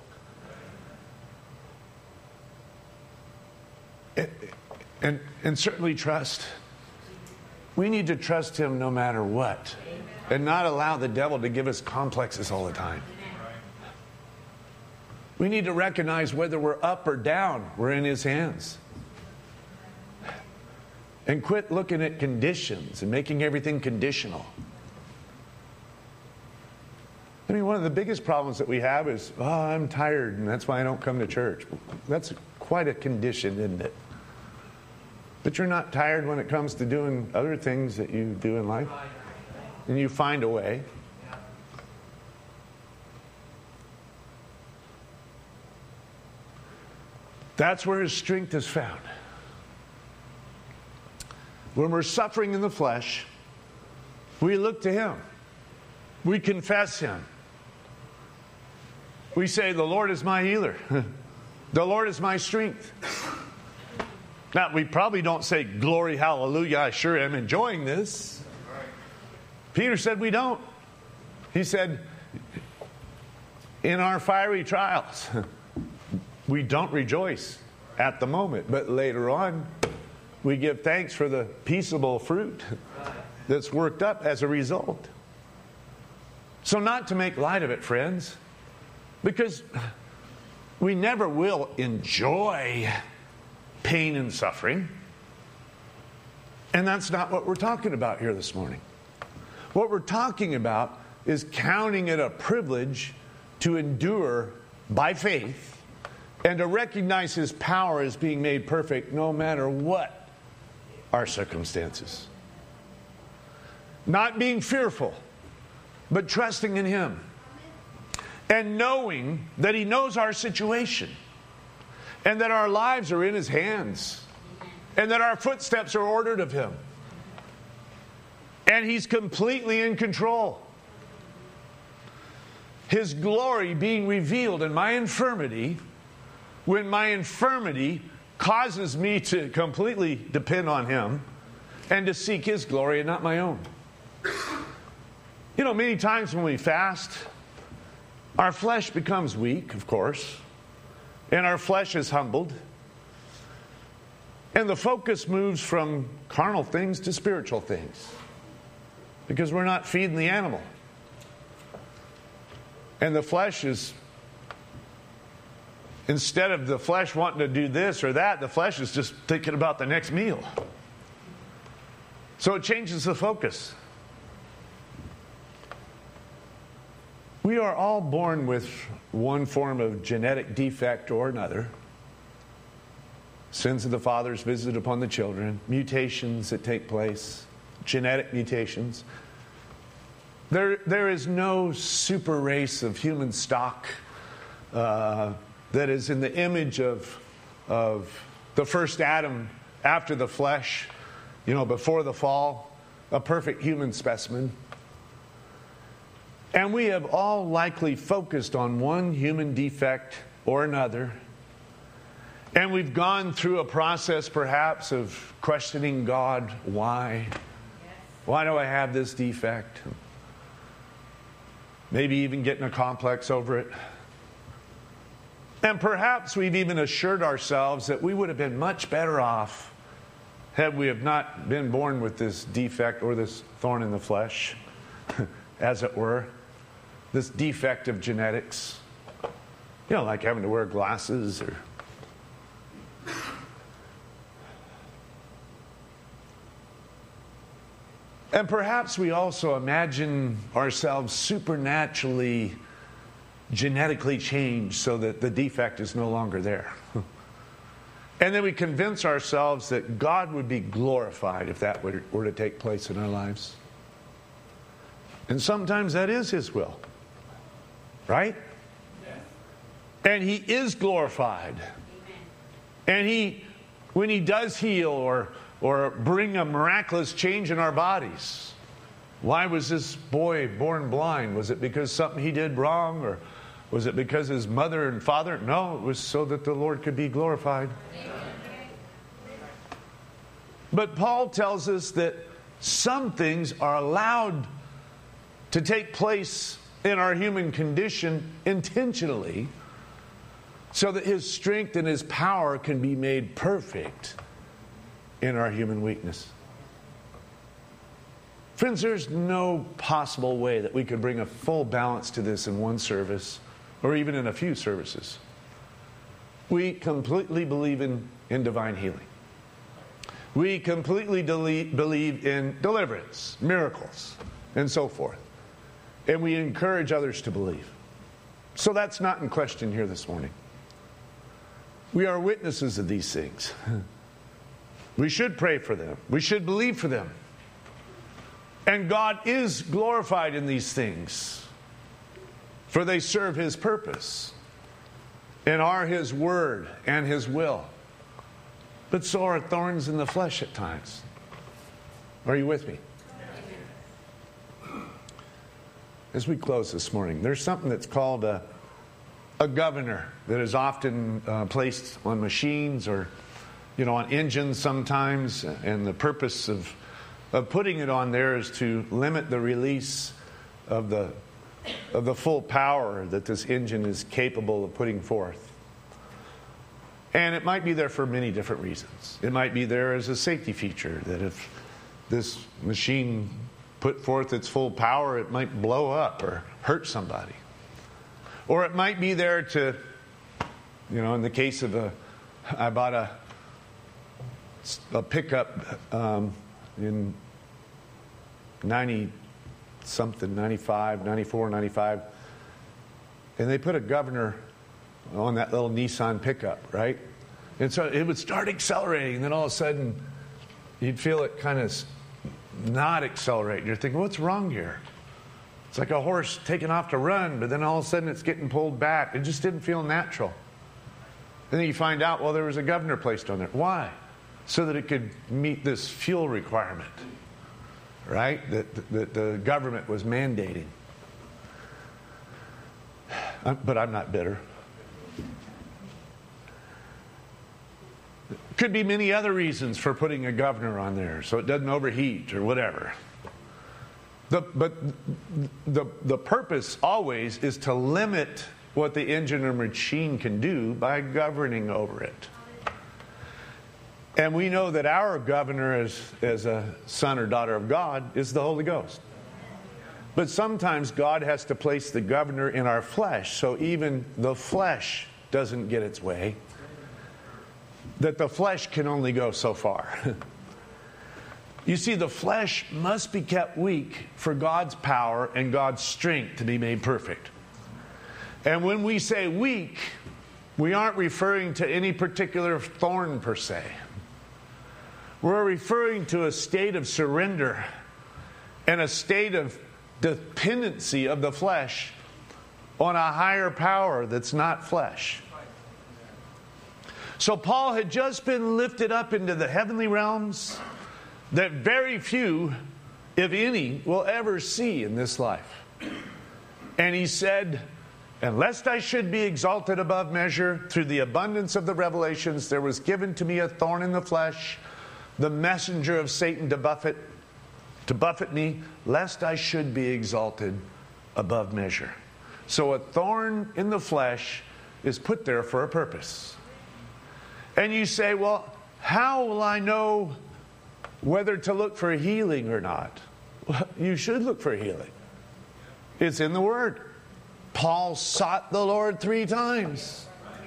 And, and, and certainly trust. We need to trust him no matter what. And not allow the devil to give us complexes all the time. We need to recognize whether we're up or down, we're in his hands. And quit looking at conditions and making everything conditional. I mean, one of the biggest problems that we have is, oh, I'm tired and that's why I don't come to church. That's quite a condition, isn't it? But you're not tired when it comes to doing other things that you do in life. And you find a way. That's where his strength is found. When we're suffering in the flesh, we look to him. We confess him. We say, the Lord is my healer. The Lord is my strength. Now, we probably don't say, glory, hallelujah, I sure am enjoying this. Peter said we don't. He said, in our fiery trials, we don't rejoice at the moment, but later on, we give thanks for the peaceable fruit that's worked up as a result. So not to make light of it, friends, because we never will enjoy pain and suffering. And that's not what we're talking about here this morning. What we're talking about is counting it a privilege to endure by faith and to recognize his power as being made perfect no matter what our circumstances. Not being fearful, but trusting in him. And knowing that he knows our situation. And that our lives are in his hands. And that our footsteps are ordered of him. And he's completely in control. His glory being revealed in my infirmity, when my infirmity causes me to completely depend on him and to seek his glory and not my own. You know, many times when we fast, our flesh becomes weak, of course, and our flesh is humbled. And the focus moves from carnal things to spiritual things because we're not feeding the animal. And the flesh is, instead of the flesh wanting to do this or that, the flesh is just thinking about the next meal. So it changes the focus. We are all born with one form of genetic defect or another. Sins of the fathers visited upon the children, mutations that take place, genetic mutations. There, there is no super race of human stock uh, that is in the image of, of the first Adam after the flesh, you know, before the fall, a perfect human specimen. And we have all likely focused on one human defect or another. And we've gone through a process perhaps of questioning God, why? Why do I have this defect? Maybe even getting a complex over it. And perhaps we've even assured ourselves that we would have been much better off had we have not been born with this defect or this thorn in the flesh, as it were. This defect of genetics. You know, like having to wear glasses or... And perhaps we also imagine ourselves supernaturally, genetically changed so that the defect is no longer there. And then we convince ourselves that God would be glorified if that were, were to take place in our lives. And sometimes that is His will. Right? Yes. And He is glorified. Amen. And He, when He does heal or or bring a miraculous change in our bodies. Why was this boy born blind? Was it because something he did wrong? Or was it because his mother and father? No, it was so that the Lord could be glorified. But Paul tells us that some things are allowed to take place in our human condition intentionally so that His strength and His power can be made perfect in our human weakness. Friends, there's no possible way that we could bring a full balance to this in one service or even in a few services. We completely believe in, in divine healing. We completely dele- believe in deliverance, miracles, and so forth. And we encourage others to believe. So that's not in question here this morning. We are witnesses of these things. We should pray for them. We should believe for them. And God is glorified in these things, for they serve His purpose and are His word and His will. But so are thorns in the flesh at times. Are you with me? As we close this morning, there's something that's called a, a governor that is often uh, placed on machines or you know, on engines sometimes, and the purpose of, of putting it on there is to limit the release of the, of the full power that this engine is capable of putting forth. And it might be there for many different reasons. It might be there as a safety feature, that if this machine put forth its full power, it might blow up or hurt somebody. Or it might be there to, you know, in the case of a, I bought a a pickup um, in ninety something, ninety-five, ninety-four, ninety-five, and they put a governor on that little Nissan pickup, right? And so it would start accelerating, and then all of a sudden you'd feel it kind of not accelerate. You're thinking, what's wrong here? It's like a horse taking off to run, but then all of a sudden it's getting pulled back. It just didn't feel natural. And then you find out, well, there was a governor placed on there. Why? So that it could meet this fuel requirement, right? That, that the government was mandating. But I'm not bitter. Could be many other reasons for putting a governor on there, so it doesn't overheat or whatever. The, but the, the purpose always is to limit what the engine or machine can do by governing over it. And we know that our governor as, as a son or daughter of God is the Holy Ghost. But sometimes God has to place the governor in our flesh so even the flesh doesn't get its way. That the flesh can only go so far. You see, the flesh must be kept weak for God's power and God's strength to be made perfect. And when we say weak, we aren't referring to any particular thorn per se. We're referring to a state of surrender and a state of dependency of the flesh on a higher power that's not flesh. So Paul had just been lifted up into the heavenly realms that very few, if any, will ever see in this life. And he said, "And lest I should be exalted above measure, through the abundance of the revelations, there was given to me a thorn in the flesh, the messenger of Satan to buffet, to buffet me, lest I should be exalted above measure." So a thorn in the flesh is put there for a purpose. And you say, well, how will I know whether to look for healing or not? Well, you should look for healing. It's in the Word. Paul sought the Lord three times.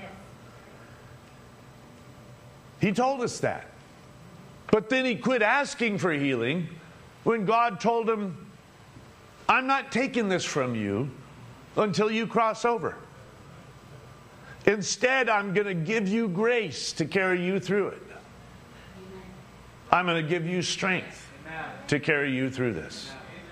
He told us that. But then he quit asking for healing when God told him, "I'm not taking this from you until you cross over. Instead, I'm going to give you grace to carry you through it. I'm going to give you strength to carry you through this."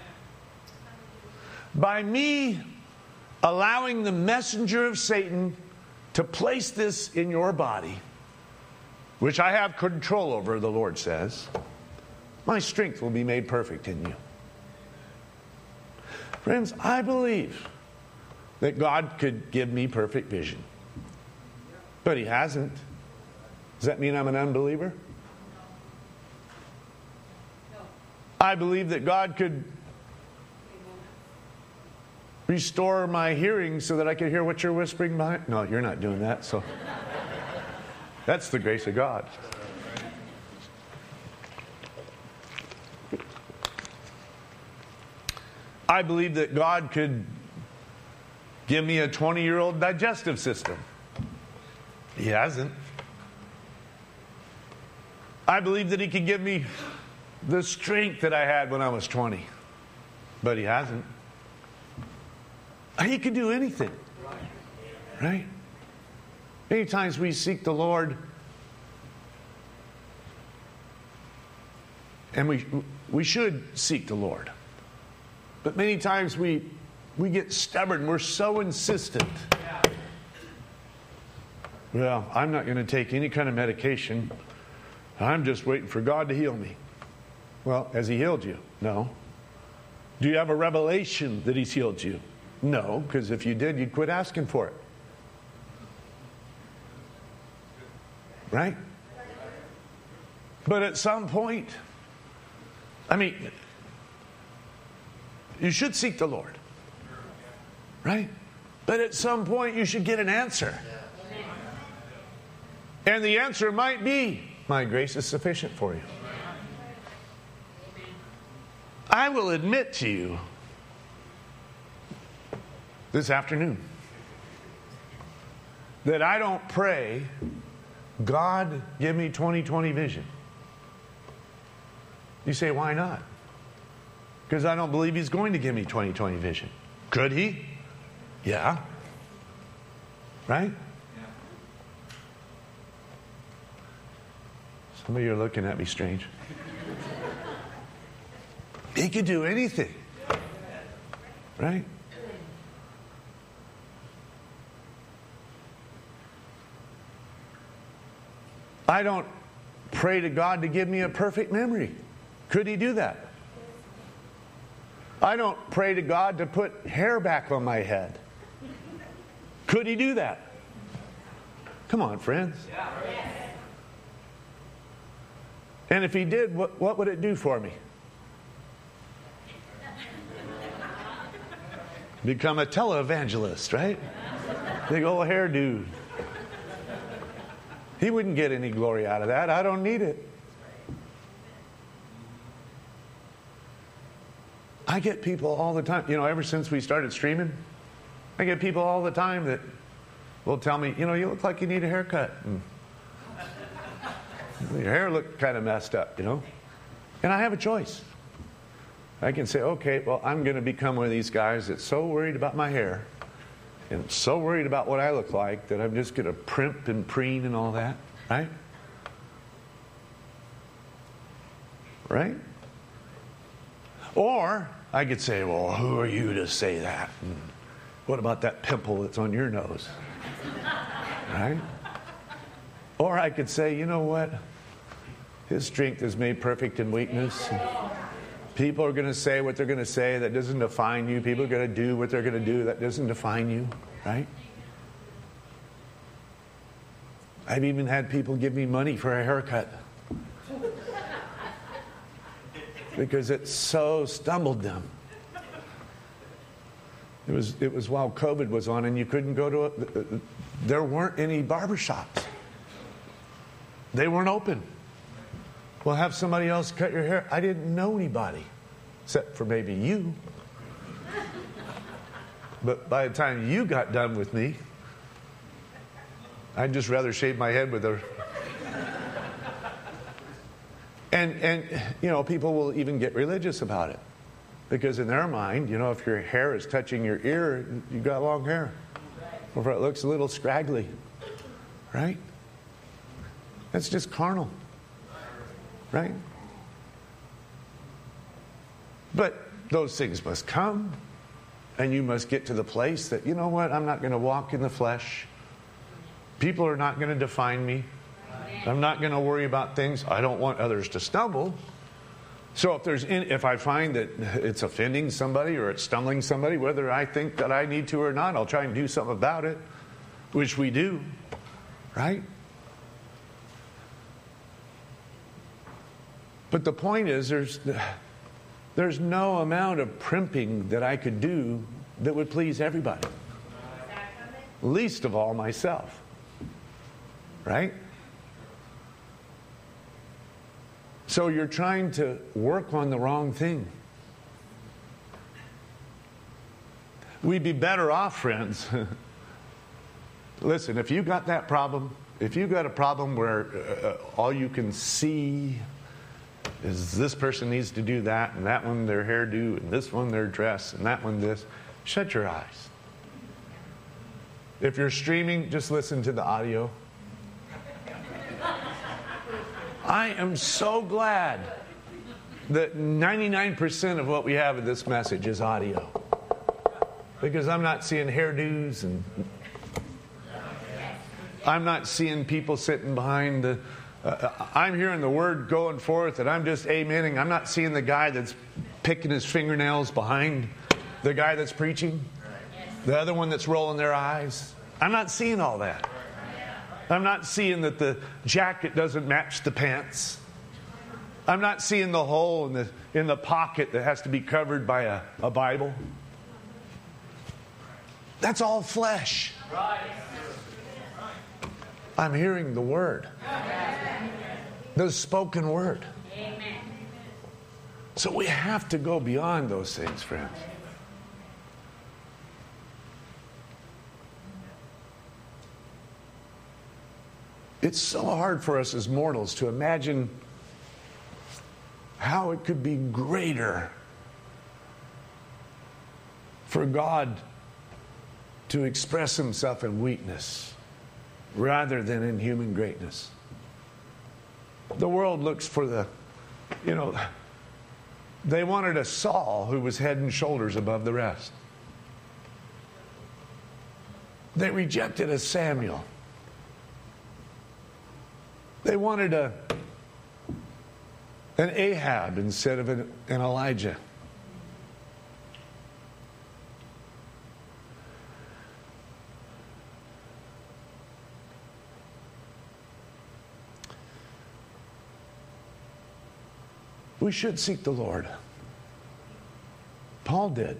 By me allowing the messenger of Satan to place this in your body, which I have control over, the Lord says, my strength will be made perfect in you. Friends, I believe that God could give me perfect vision. But He hasn't. Does that mean I'm an unbeliever? I believe that God could restore my hearing so that I could hear what you're whispering behind. No, you're not doing that, so that's the grace of God. I believe that God could give me a twenty-year-old digestive system. He hasn't. I believe that He could give me the strength that I had when I was twenty. But He hasn't. He can do anything. Right? Many times we seek the Lord, and we we should seek the Lord. But many times we we get stubborn. We're so insistent. Well, I'm not going to take any kind of medication. I'm just waiting for God to heal me. Well, has He healed you? No. Do you have a revelation that He's healed you? No, because if you did, you'd quit asking for it. Right? But at some point, I mean, you should seek the Lord. Right? But at some point, you should get an answer. And the answer might be, my grace is sufficient for you. I will admit to you this afternoon that I don't pray, God, give me twenty twenty vision. You say, why not? Because I don't believe He's going to give me twenty twenty vision. Could He? Yeah. Right? Some of you are looking at me strange. He could do anything. Right? I don't pray to God to give me a perfect memory. Could He do that? I don't pray to God to put hair back on my head. Could He do that? Come on, friends. And if He did, what, what would it do for me? Become a televangelist, right? Big old hairdo. He wouldn't get any glory out of that. I don't need it. I get people all the time, you know, ever since we started streaming, I get people all the time that will tell me, you know, you look like you need a haircut. And your hair looked kind of messed up, you know. And I have a choice. I can say, okay, well, I'm going to become one of these guys that's so worried about my hair And I'm so worried about what I look like that I'm just going to primp and preen and all that, right? Right? Or I could say, well, who are you to say that? And what about that pimple that's on your nose? Right? Or I could say, you know what? His strength is made perfect in weakness. People are going to say what they're going to say. That doesn't define you. People are going to do what they're going to do. That doesn't define you. Right? I've even had people give me money for a haircut because it so stumbled them. It was it was while COVID was on, and you couldn't go to a, there weren't any barbershops. They weren't open. Well, have somebody else cut your hair. I didn't know anybody, except for maybe you. But by the time you got done with me, I'd just rather shave my head with a... And, and, you know, people will even get religious about it. Because in their mind, you know, if your hair is touching your ear, you got long hair. Or if it looks a little scraggly. Right? That's just carnal. Right? But those things must come, and you must get to the place that, you know what, I'm not going to walk in the flesh. People are not going to define me. I'm not going to worry about things. I don't want others to stumble. So if there's, in, if I find that it's offending somebody or it's stumbling somebody, whether I think that I need to or not, I'll try and do something about it, which we do, right? But the point is, there's there's no amount of primping that I could do that would please everybody. Least of all myself. Right? So you're trying to work on the wrong thing. We'd be better off, friends. Listen, if you got that problem, if you got a problem where uh, all you can see is this person needs to do that, and that one their hairdo, and this one their dress, and that one this, shut your eyes. If you're streaming, just listen to the audio. I am so glad that ninety-nine percent of what we have in this message is audio. Because I'm not seeing hairdos, and I'm not seeing people sitting behind the... Uh, I'm hearing the word going forth, and I'm just amening. I'm not seeing the guy that's picking his fingernails behind the guy that's preaching. The other one that's rolling their eyes. I'm not seeing all that. I'm not seeing that the jacket doesn't match the pants. I'm not seeing the hole in the in the pocket that has to be covered by a, a Bible. That's all flesh. I'm hearing the word. The spoken word. So we have to go beyond those things, friends. It's so hard for us as mortals to imagine how it could be greater for God to express himself in weakness rather than in human greatness. The world looks for the, you know, they wanted a Saul who was head and shoulders above the rest. They rejected a Samuel. They wanted a an Ahab instead of an, an Elijah. We should seek the Lord. Paul did.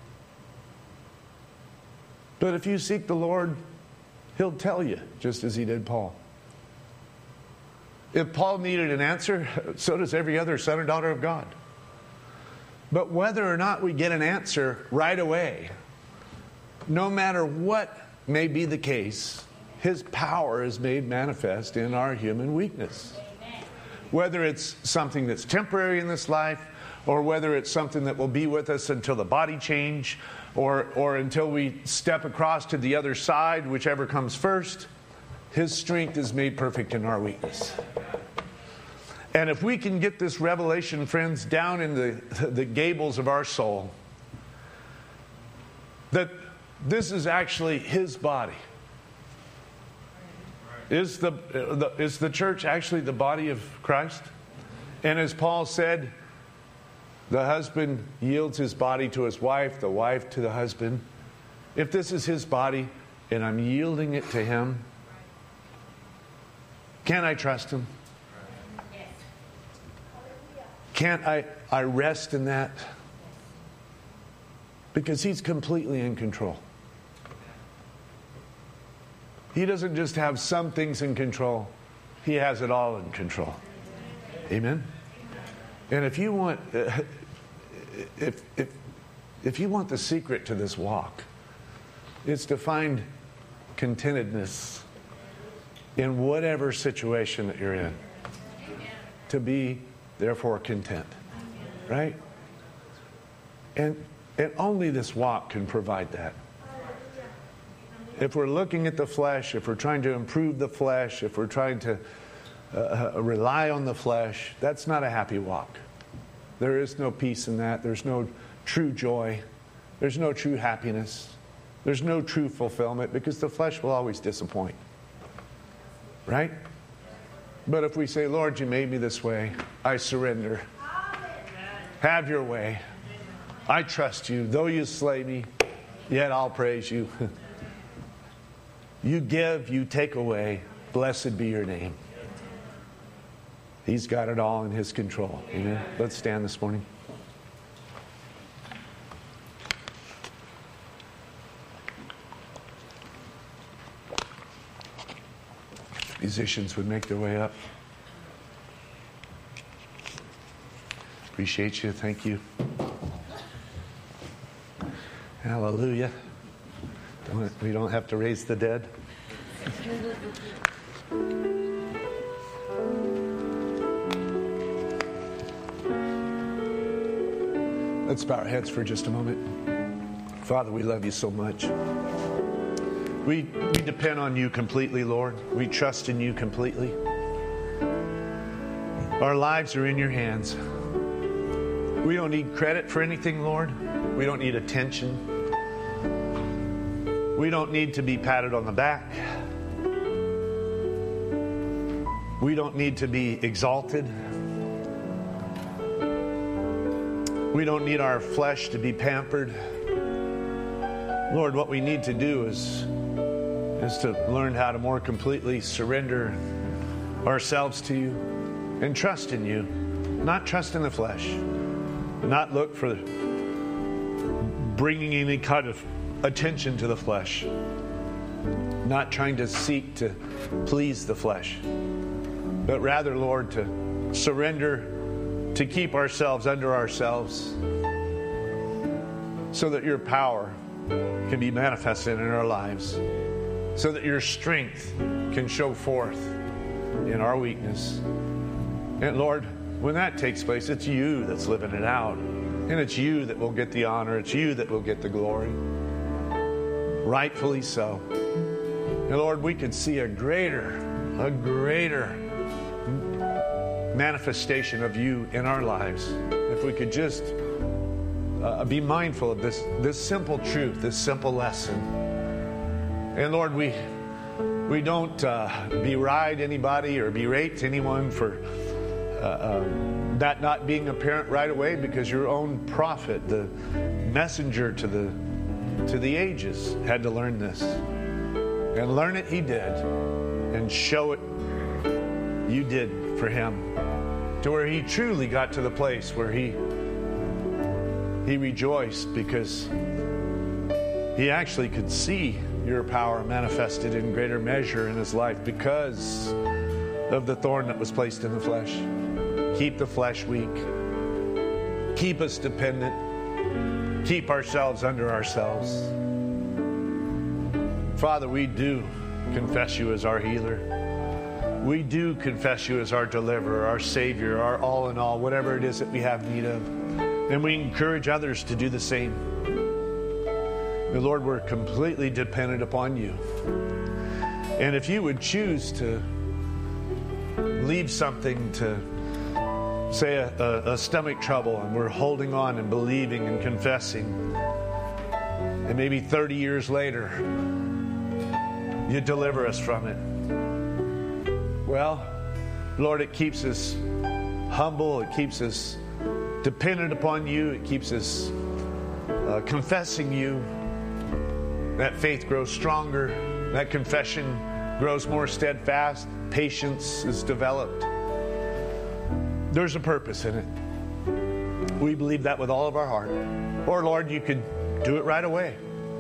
But if you seek the Lord, he'll tell you, just as he did Paul. If Paul needed an answer, so does every other son or daughter of God. But whether or not we get an answer right away, no matter what may be the case, his power is made manifest in our human weakness. Whether it's something that's temporary in this life, or whether it's something that will be with us until the body change, or, or until we step across to the other side, whichever comes first, His strength is made perfect in our weakness. And if we can get this revelation, friends, down in the, the gables of our soul, that this is actually His body. Is the, the, is the church actually the body of Christ? And as Paul said, the husband yields his body to his wife, the wife to the husband. If this is His body and I'm yielding it to Him, can I trust Him? Can't I, I rest in that? Because He's completely in control. He doesn't just have some things in control. He has it all in control. Amen? And if you want, if, if, if you want the secret to this walk, it's to find contentedness in whatever situation that you're in. To be, therefore, content. Right? And, and only this walk can provide that. If we're looking at the flesh, if we're trying to improve the flesh, if we're trying to uh, rely on the flesh, that's not a happy walk. There is no peace in that. There's no true joy. There's no true happiness. There's no true fulfillment, because the flesh will always disappoint. Right? But if we say, Lord, you made me this way, I surrender. Have your way. I trust you. Though you slay me, yet I'll praise you. You give, you take away. Blessed be your name. He's got it all in His control. Amen. Let's stand this morning. Musicians would make their way up. Appreciate you. Thank you. Hallelujah. We don't have to raise the dead. Let's bow our heads for just a moment. Father, we love you so much. We, we depend on you completely, Lord. We trust in you completely. Our lives are in your hands. We don't need credit for anything, Lord. We don't need attention. We don't need to be patted on the back. We don't need to be exalted. We don't need our flesh to be pampered. Lord, what we need to do is, is to learn how to more completely surrender ourselves to you and trust in you. Not trust in the flesh. Not look for bringing any kind of attention to the flesh. Not trying to seek to please the flesh. But rather, Lord, to surrender, to keep ourselves under ourselves so that your power can be manifested in our lives, so that your strength can show forth in our weakness. And Lord, when that takes place, it's you that's living it out. And it's you that will get the honor. It's you that will get the glory. Rightfully so. And Lord, we could see a greater, a greater manifestation of you in our lives if we could just uh, be mindful of this, this simple truth, this simple lesson. And Lord, we we don't uh, beride anybody or berate anyone for uh, uh, that not being apparent right away, because your own prophet, the messenger to the to the ages, had to learn this. And learn it he did. And show it you did for him. To where he truly got to the place where he he rejoiced, because he actually could see your power manifested in greater measure in his life because of the thorn that was placed in the flesh. Keep the flesh weak. Keep us dependent. Keep ourselves under ourselves. Father, we do confess you as our healer. We do confess you as our deliverer, our Savior, our all in all, whatever it is that we have need of. And we encourage others to do the same. But Lord, we're completely dependent upon you. And if you would choose to leave something to, say, a, a, a stomach trouble, and we're holding on and believing and confessing, and maybe thirty years later, you deliver us from it. Well, Lord, it keeps us humble. It keeps us dependent upon you. It keeps us uh, confessing you. That faith grows stronger. That confession grows more steadfast. Patience is developed. There's a purpose in it. We believe that with all of our heart. Or, Lord, you could do it right away.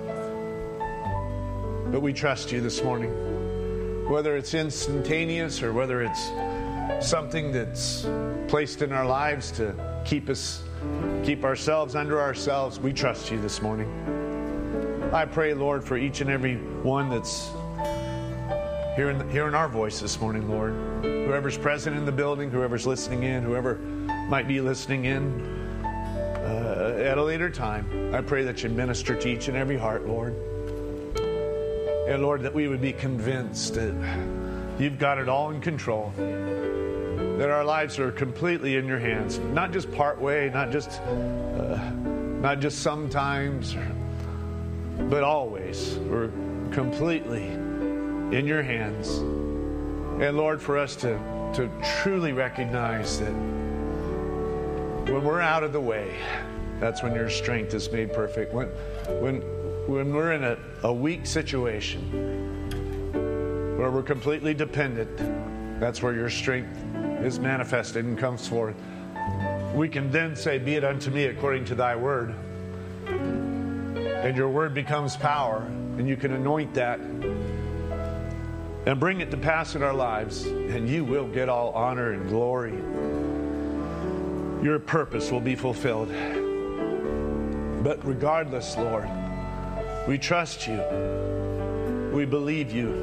But we trust you this morning. Whether it's instantaneous or whether it's something that's placed in our lives to keep us, keep ourselves under ourselves, we trust you this morning. I pray, Lord, for each and every one that's hearing, hearing our voice this morning, Lord. Whoever's present in the building, whoever's listening in, whoever might be listening in uh, at a later time, I pray that you minister to each and every heart, Lord. And, Lord, that we would be convinced that you've got it all in control, that our lives are completely in your hands, not just part way, not just, uh, not just sometimes, but always. We're completely in your hands. And, Lord, for us to, to truly recognize that when we're out of the way, that's when your strength is made perfect. When, when, when we're in a, a weak situation where we're completely dependent, that's where your strength is manifested and comes forth. We can then say, be it unto me according to thy word. And your word becomes power, and you can anoint that and bring it to pass in our lives, and you will get all honor and glory. Your purpose will be fulfilled. But regardless, Lord, we trust you. We believe you.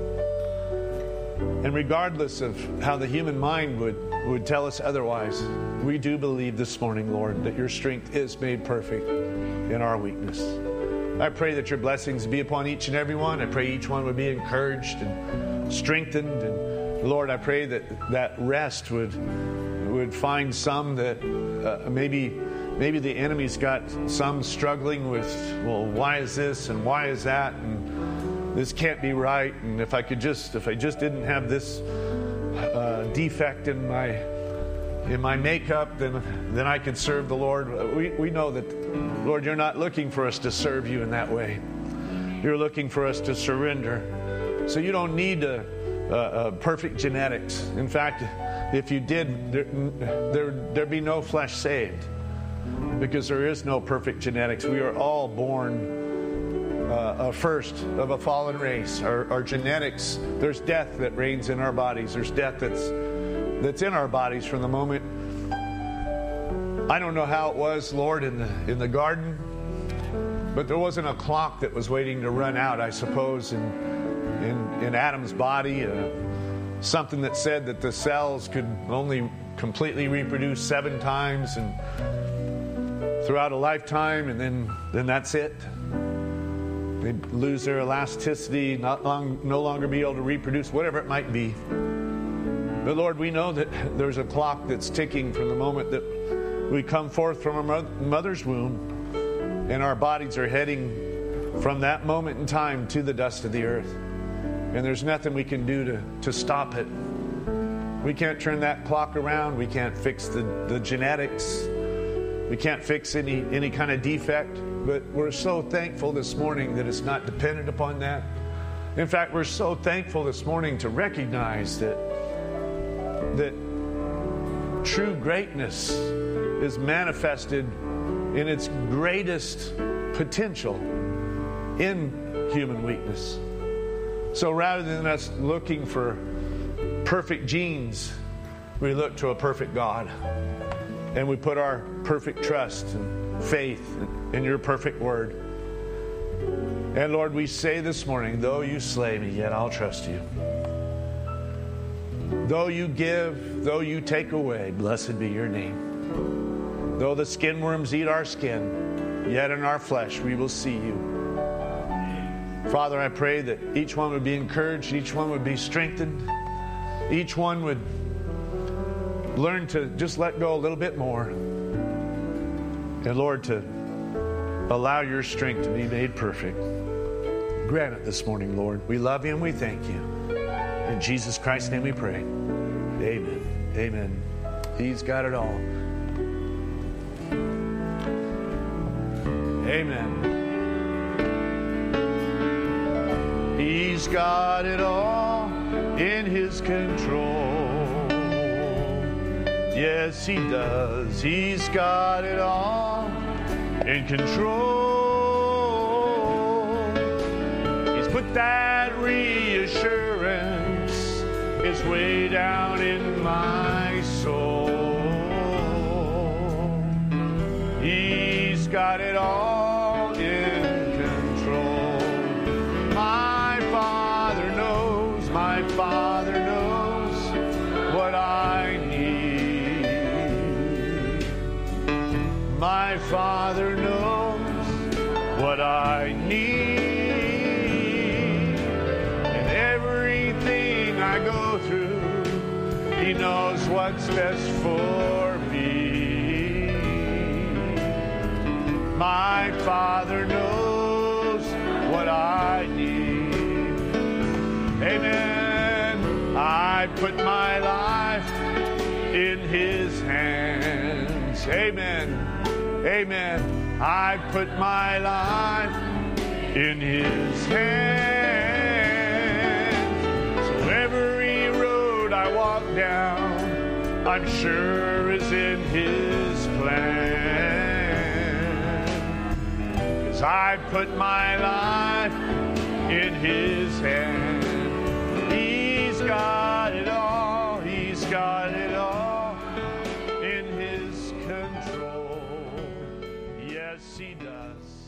And regardless of how the human mind would, would tell us otherwise, we do believe this morning, Lord, that your strength is made perfect in our weakness. I pray that your blessings be upon each and every one. I pray each one would be encouraged and strengthened. And Lord, I pray that that rest would would find some that uh, maybe maybe the enemy's got some struggling with, well, why is this and why is that, and this can't be right, and if I could just if I just didn't have this uh, defect in my in my makeup, then then I could serve the Lord. We we know that, Lord, you're not looking for us to serve you in that way. You're looking for us to surrender. So you don't need a, a, a perfect genetics. In fact, if you did, there, there, there'd be no flesh saved, because there is no perfect genetics. We are all born uh, first of a fallen race. Our, our genetics, there's death that reigns in our bodies. There's death that's that's in our bodies from the moment. I don't know how it was, Lord, in the in the garden, but there wasn't a clock that was waiting to run out, I suppose, in in, in Adam's body. Uh, something that said that the cells could only completely reproduce seven times and throughout a lifetime, and then then that's it. They lose their elasticity, not long, no longer be able to reproduce, whatever it might be. But Lord, we know that there's a clock that's ticking from the moment that we come forth from our mother's womb, and our bodies are heading from that moment in time to the dust of the earth. And there's nothing we can do to, to stop it. We can't turn that clock around. We can't fix the, the genetics. We can't fix any, any kind of defect. But we're so thankful this morning that it's not dependent upon that. In fact, we're so thankful this morning to recognize that that true greatness is manifested in its greatest potential in human weakness. So rather than us looking for perfect genes, we look to a perfect God. And we put our perfect trust and faith in your perfect word. And Lord, we say this morning, though you slay me, yet I'll trust you. Though you give, though you take away, blessed be your name. Though the skin worms eat our skin, yet in our flesh we will see you. Father, I pray that each one would be encouraged, each one would be strengthened, each one would learn to just let go a little bit more. And Lord, to allow your strength to be made perfect. Grant it this morning, Lord. We love you and we thank you. In Jesus Christ's name we pray. Amen. Amen. He's got it all. Amen. He's got it all in his control. Yes, he does. He's got it all in control. He's put that reassurance, it's way down in my soul. He's got it all in control. My Father knows, my Father knows what I need. My Father knows what I need. And everything I go through, he knows what's best for me. My Father knows what I need. Amen. I put my life in his hands. Amen. Amen. I put my life in his hands. So every road I walk down, I'm sure is in his plan. 'Cause I put my life in his hand. He's got it all. He's got it all in his control. Yes, he does.